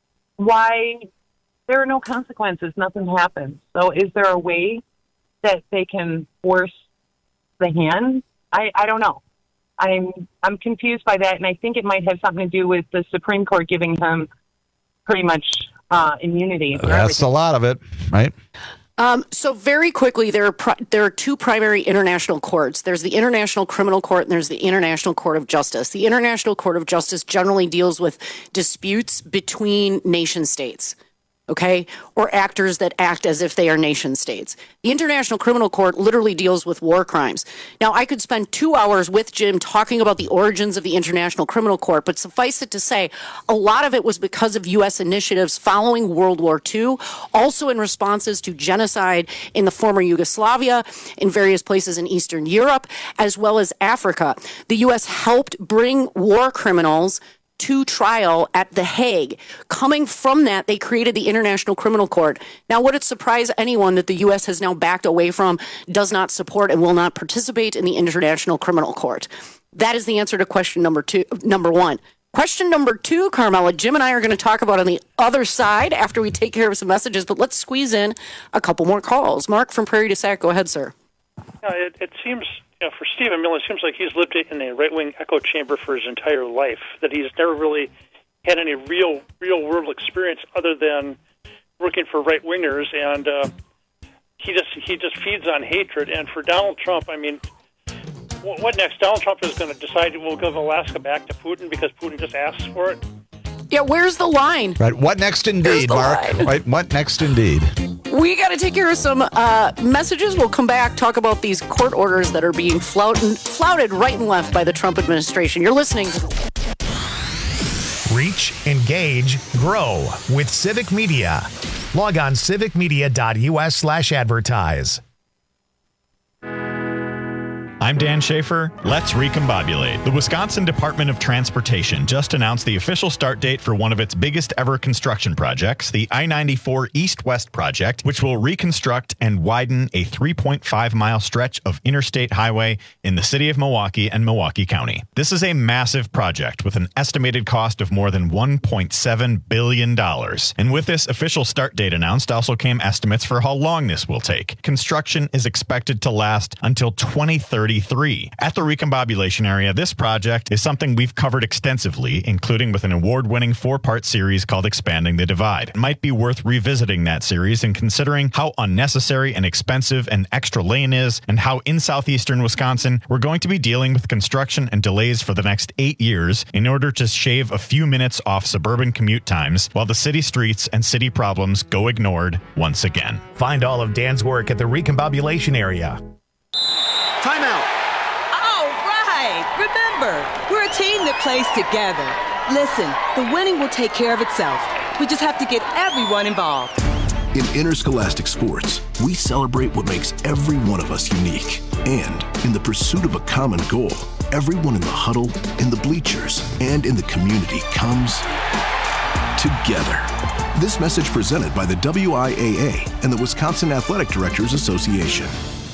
why there are no consequences, nothing happens. So is there a way that they can force the hand? I, I don't know. I'm I'm confused by that, and I think it might have something to do with the Supreme Court giving him pretty much uh, immunity. That's everything. a lot of it, right? Um, so very quickly, there are pri- there are two primary international courts. There's the International Criminal Court and there's the International Court of Justice. The International Court of Justice generally deals with disputes between nation states, okay, or actors that act as if they are nation states. The International Criminal Court literally deals with war crimes. Now, I could spend two hours with Jim talking about the origins of the International Criminal Court, but suffice it to say, a lot of it was because of U S initiatives following World War Two, also in responses to genocide in the former Yugoslavia, in various places in Eastern Europe, as well as Africa. The U S helped bring war criminals to trial at The Hague. Coming from that, they created the International Criminal Court. Now, would it surprise anyone that the U S has now backed away from, does not support, and will not participate in the International Criminal Court? That is the answer to question number two, number one. Question number two, Carmela, Jim and I are going to talk about on the other side after we take care of some messages, but let's squeeze in a couple more calls. Mark from Prairie du Sac, go ahead, sir. Uh, it, it seems... You know, for Stephen Miller, it seems like he's lived in a right-wing echo chamber for his entire life, that he's never really had any real, real-world experience other than working for right-wingers, and uh, he just he just feeds on hatred. And for Donald Trump, I mean, what next? Donald Trump is going to decide we'll give Alaska back to Putin because Putin just asks for it? Yeah, where's the line? Right. What next indeed, Mark? Line? Right. What next indeed? We got to take care of some uh, messages. We'll come back, talk about these court orders that are being flouted, flouted right and left by the Trump administration. You're listening to the... Reach, engage, grow with Civic Media. Log on civicmedia.us slash advertise. I'm I'm Dan Schaefer. Let's recombobulate. The Wisconsin Department of Transportation just announced the official start date for one of its biggest ever construction projects, the I ninety-four East-West project, which will reconstruct and widen a three point five mile stretch of interstate highway in the city of Milwaukee and Milwaukee County. This is a massive project with an estimated cost of more than one point seven billion dollars. And with this official start date announced also came estimates for how long this will take. Construction is expected to last until twenty thirty-three. At the recombobulation area, this project is something we've covered extensively, including with an award-winning four-part series called Expanding the Divide. It might be worth revisiting that series and considering how unnecessary and expensive an extra lane is, and how in southeastern Wisconsin we're going to be dealing with construction and delays for the next eight years in order to shave a few minutes off suburban commute times while the city streets and city problems go ignored once again. Find all of Dan's work at the recombobulation area. Timeout. All right. Remember, we're a team that plays together. Listen, the winning will take care of itself. We just have to get everyone involved. In interscholastic sports, we celebrate what makes every one of us unique. And in the pursuit of a common goal, everyone in the huddle, in the bleachers, and in the community comes together. This message presented by the W I A A and the Wisconsin Athletic Directors Association.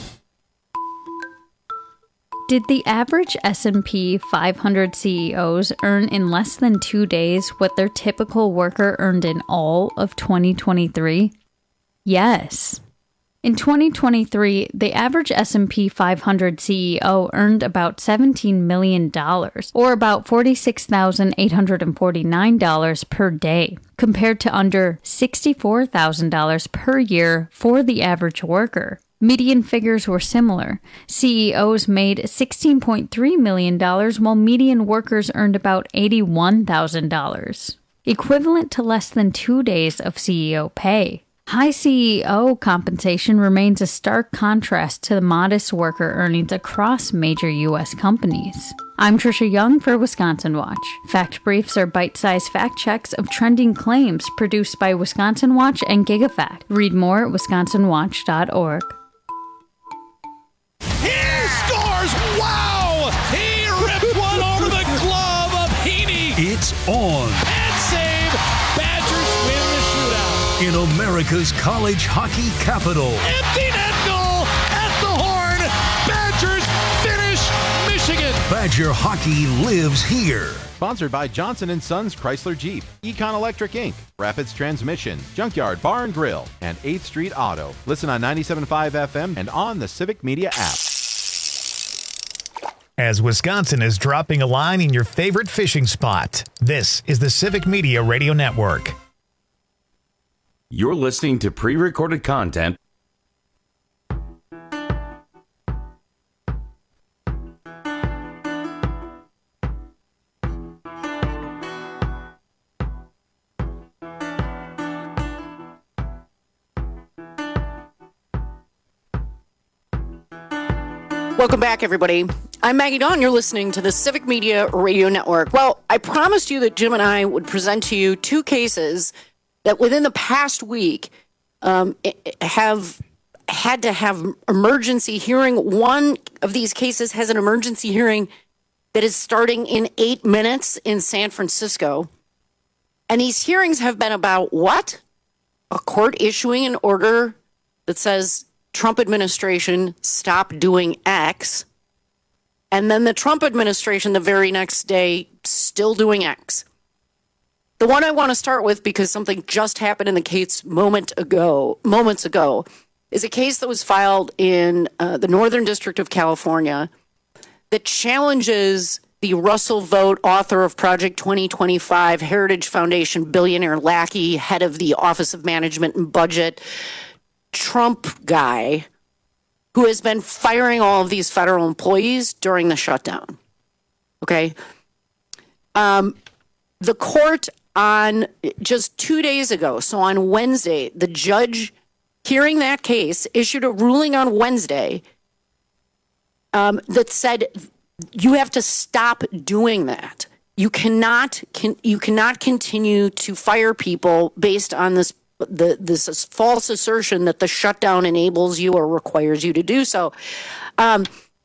Did the average S and P five hundred C E Os earn in less than two days what their typical worker earned in all of twenty twenty-three? Yes. In twenty twenty-three, the average S and P five hundred C E O earned about seventeen million dollars, or about forty-six thousand eight hundred forty-nine dollars per day, compared to under sixty-four thousand dollars per year for the average worker. Median figures were similar. C E Os made sixteen point three million dollars, while median workers earned about eighty-one thousand dollars, equivalent to less than two days of C E O pay. High C E O compensation remains a stark contrast to the modest worker earnings across major U S companies. I'm Trisha Young for Wisconsin Watch. Fact Briefs are bite-sized fact checks of trending claims produced by Wisconsin Watch and GigaFact. Read more at wisconsin watch dot org. He scores! Wow! He ripped one over the glove of Heaney. It's on. And save. Badgers win the shootout. In America's college hockey capital. Empty net goal at the horn. Badgers finish Michigan. Badger hockey lives here. Sponsored by Johnson and Sons Chrysler Jeep, Econ Electric Incorporated, Rapids Transmission, Junkyard Bar and Grill, and eighth Street Auto. Listen on ninety-seven point five F M and on the Civic Media app. As Wisconsin is dropping a line in your favorite fishing spot, this is the Civic Media Radio Network. You're listening to pre-recorded content. Welcome back, everybody. I'm Maggie Dawn. You're listening to the Civic Media Radio Network. Well, I promised you that Jim and I would present to you two cases that within the past week um, have had to have emergency hearing. One of these cases has an emergency hearing that is starting in eight minutes in San Francisco. And these hearings have been about what? A court issuing an order that says Trump administration stop doing X. And then the Trump administration the very next day still doing X. The one I want to start with, because something just happened in the case moment ago, moments ago, is a case that was filed in uh, the Northern District of California that challenges the Russell Vought, author of Project twenty twenty-five, Heritage Foundation billionaire lackey, head of the Office of Management and Budget, Trump guy, who has been firing all of these federal employees during the shutdown. Okay? Um, the court on just two days ago, so on Wednesday, the judge hearing that case issued a ruling on Wednesday um, that said you have to stop doing that. You cannot can, you cannot continue to fire people based on this the this false assertion that the shutdown enables you or requires you to do so. Um,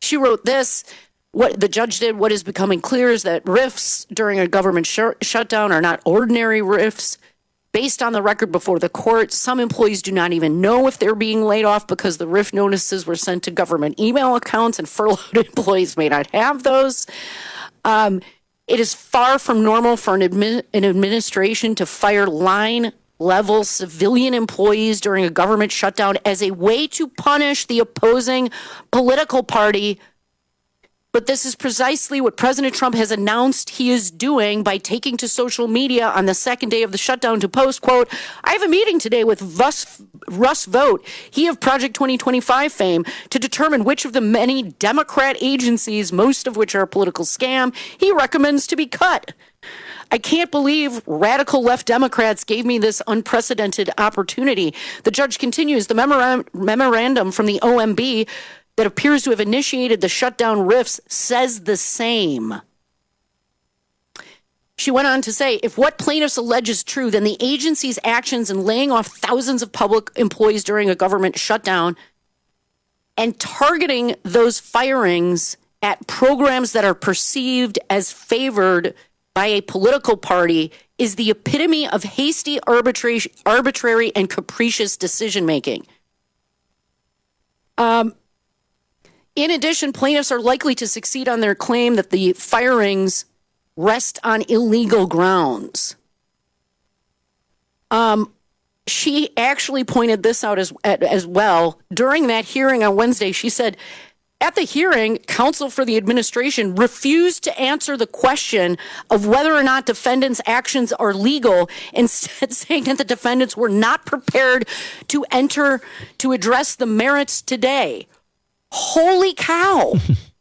She wrote this. What the judge did, what is becoming clear is that rifts during a government sh- shutdown are not ordinary rifts. Based on the record before the court, some employees do not even know if they're being laid off because the R I F notices were sent to government email accounts and furloughed employees may not have those. Um, it is far from normal for an, admi- an administration to fire line-level civilian employees during a government shutdown as a way to punish the opposing political party. But this is precisely what President Trump has announced he is doing by taking to social media on the second day of the shutdown to post, quote, I have a meeting today with Russ, Russ Vought, he of Project twenty twenty-five fame, to determine which of the many Democrat agencies, most of which are a political scam, he recommends to be cut. I can't believe radical left Democrats gave me this unprecedented opportunity. The judge continues, the memora- memorandum from the O M B that appears to have initiated the shutdown rifts says the same. She went on to say, if what plaintiffs allege is true, then the agency's actions in laying off thousands of public employees during a government shutdown and targeting those firings at programs that are perceived as favored by a political party is the epitome of hasty, arbitrary, arbitrary and capricious decision-making. Um, In addition, plaintiffs are likely to succeed on their claim that the firings rest on illegal grounds. Um, she actually pointed this out as, as well. During that hearing on Wednesday, she said, at the hearing, counsel for the administration refused to answer the question of whether or not defendants' actions are legal, instead saying that the defendants were not prepared to enter to address the merits today. Holy cow.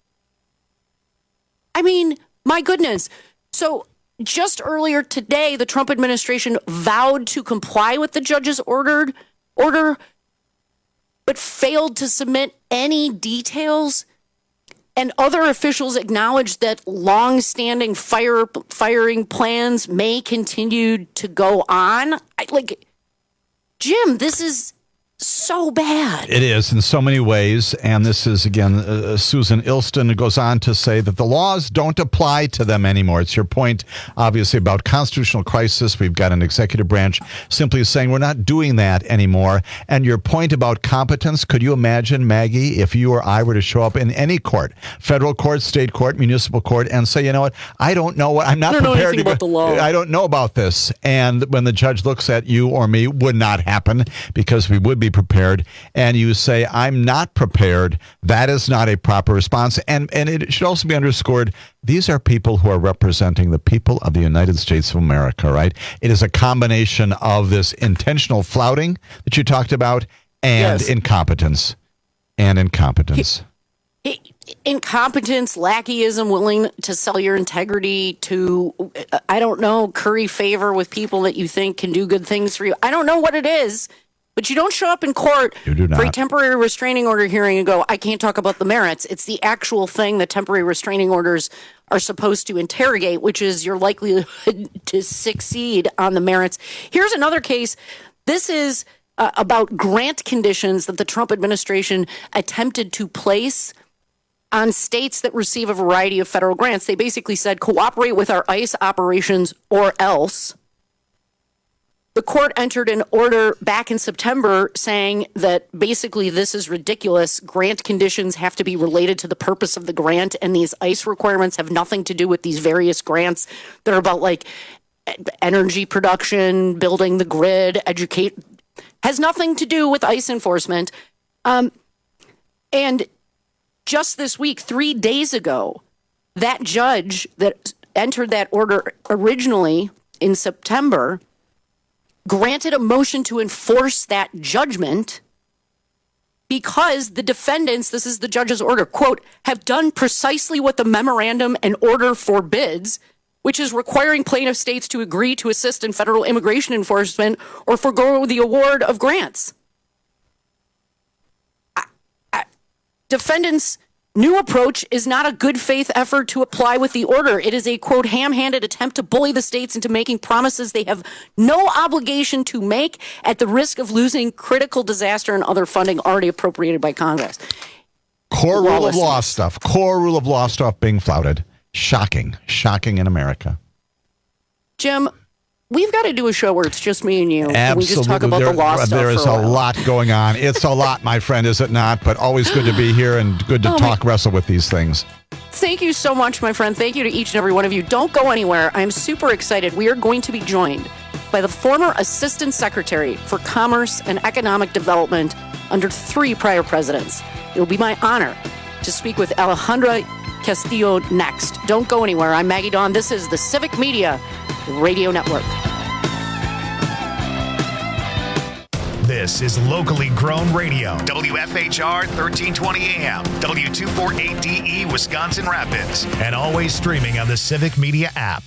I mean, my goodness. So just earlier today, the Trump administration vowed to comply with the judge's ordered order, but failed to submit any details. And other officials acknowledged that long-standing fire, firing plans may continue to go on. I, like, Jim, this is so bad. It is in so many ways. And this is, again, uh, Susan Ilston goes on to say that the laws don't apply to them anymore. It's your point, obviously, about constitutional crisis. We've got an executive branch simply saying we're not doing that anymore. And your point about competence, could you imagine, Maggie, if you or I were to show up in any court, federal court, state court, municipal court, and say, you know what, I don't know what, I'm not I don't prepared know to about go, the law. I don't know about this. And when the judge looks at you or me, would not happen because we would be prepared, and you say, I'm not prepared, that is not a proper response. And and it should also be underscored, these are people who are representing the people of the United States of America, right? It is a combination of this intentional flouting that you talked about and Yes. incompetence. And incompetence. Incompetence, lackeyism, willing to sell your integrity to, I don't know, curry favor with people that you think can do good things for you. I don't know what it is. But you don't show up in court You do for a not. temporary restraining order hearing and go, I can't talk about the merits. It's the actual thing that temporary restraining orders are supposed to interrogate, which is your likelihood to succeed on the merits. Here's another case. This is uh, about grant conditions that the Trump administration attempted to place on states that receive a variety of federal grants. They basically said, cooperate with our ICE operations or else. The court entered an order back in September saying that basically this is ridiculous. Grant conditions have to be related to the purpose of the grant, and these ICE requirements have nothing to do with these various grants that are about like energy production, building the grid, educate, has nothing to do with ICE enforcement. Um, and just this week, three days ago, that judge that entered that order originally in September granted a motion to enforce that judgment because the defendants, this is the judge's order, quote, have done precisely what the memorandum and order forbids, which is requiring plaintiff states to agree to assist in federal immigration enforcement or forego the award of grants. I, I, defendants' new approach is not a good faith effort to apply with the order. It is a, quote, ham-handed attempt to bully the states into making promises they have no obligation to make at the risk of losing critical disaster and other funding already appropriated by Congress. Core rule of law stuff. Core rule of law stuff being flouted. Shocking. Shocking in America. Jim, we've got to do a show where it's just me and you. Absolutely. And we just talk about there, the law stuff. There is for a, a, while. lot going on. It's a lot, my friend, is it not? But always good to be here and good to Oh, talk, my- wrestle with these things. Thank you so much, my friend. Thank you to each and every one of you. Don't go anywhere. I'm super excited. We are going to be joined by the former Assistant Secretary for Commerce and Economic Development under three prior presidents. It will be my honor to speak with Alejandra Castillo next. Don't go anywhere. I'm Maggie Dawn. This is the Civic Media Radio Network. This is locally grown radio. W F H R thirteen twenty A M, W two forty-eight D E, Wisconsin Rapids, and always streaming on the Civic Media app.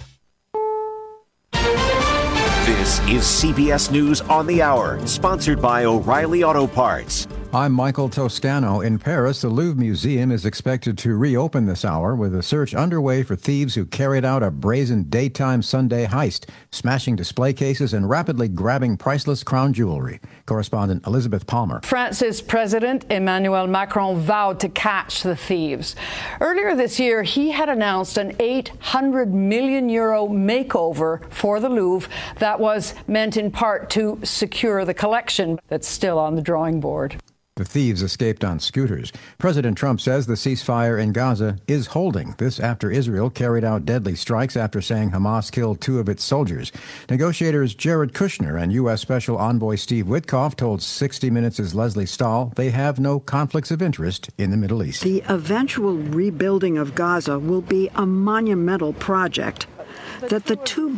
This is C B S News on the Hour, sponsored by O'Reilly Auto Parts. I'm Michael Toscano. In Paris, the Louvre Museum is expected to reopen this hour with a search underway for thieves who carried out a brazen daytime Sunday heist, smashing display cases and rapidly grabbing priceless crown jewelry. Correspondent Elizabeth Palmer. France's President Emmanuel Macron vowed to catch the thieves. Earlier this year, he had announced an eight hundred million euro makeover for the Louvre that was meant in part to secure the collection that's still on the drawing board. The thieves escaped on scooters. President Trump says the ceasefire in Gaza is holding. This after Israel carried out deadly strikes after saying Hamas killed two of its soldiers. Negotiators Jared Kushner and U S. Special Envoy Steve Witkoff told sixty minutes' Leslie Stahl they have no conflicts of interest in the Middle East. The eventual rebuilding of Gaza will be a monumental project that the two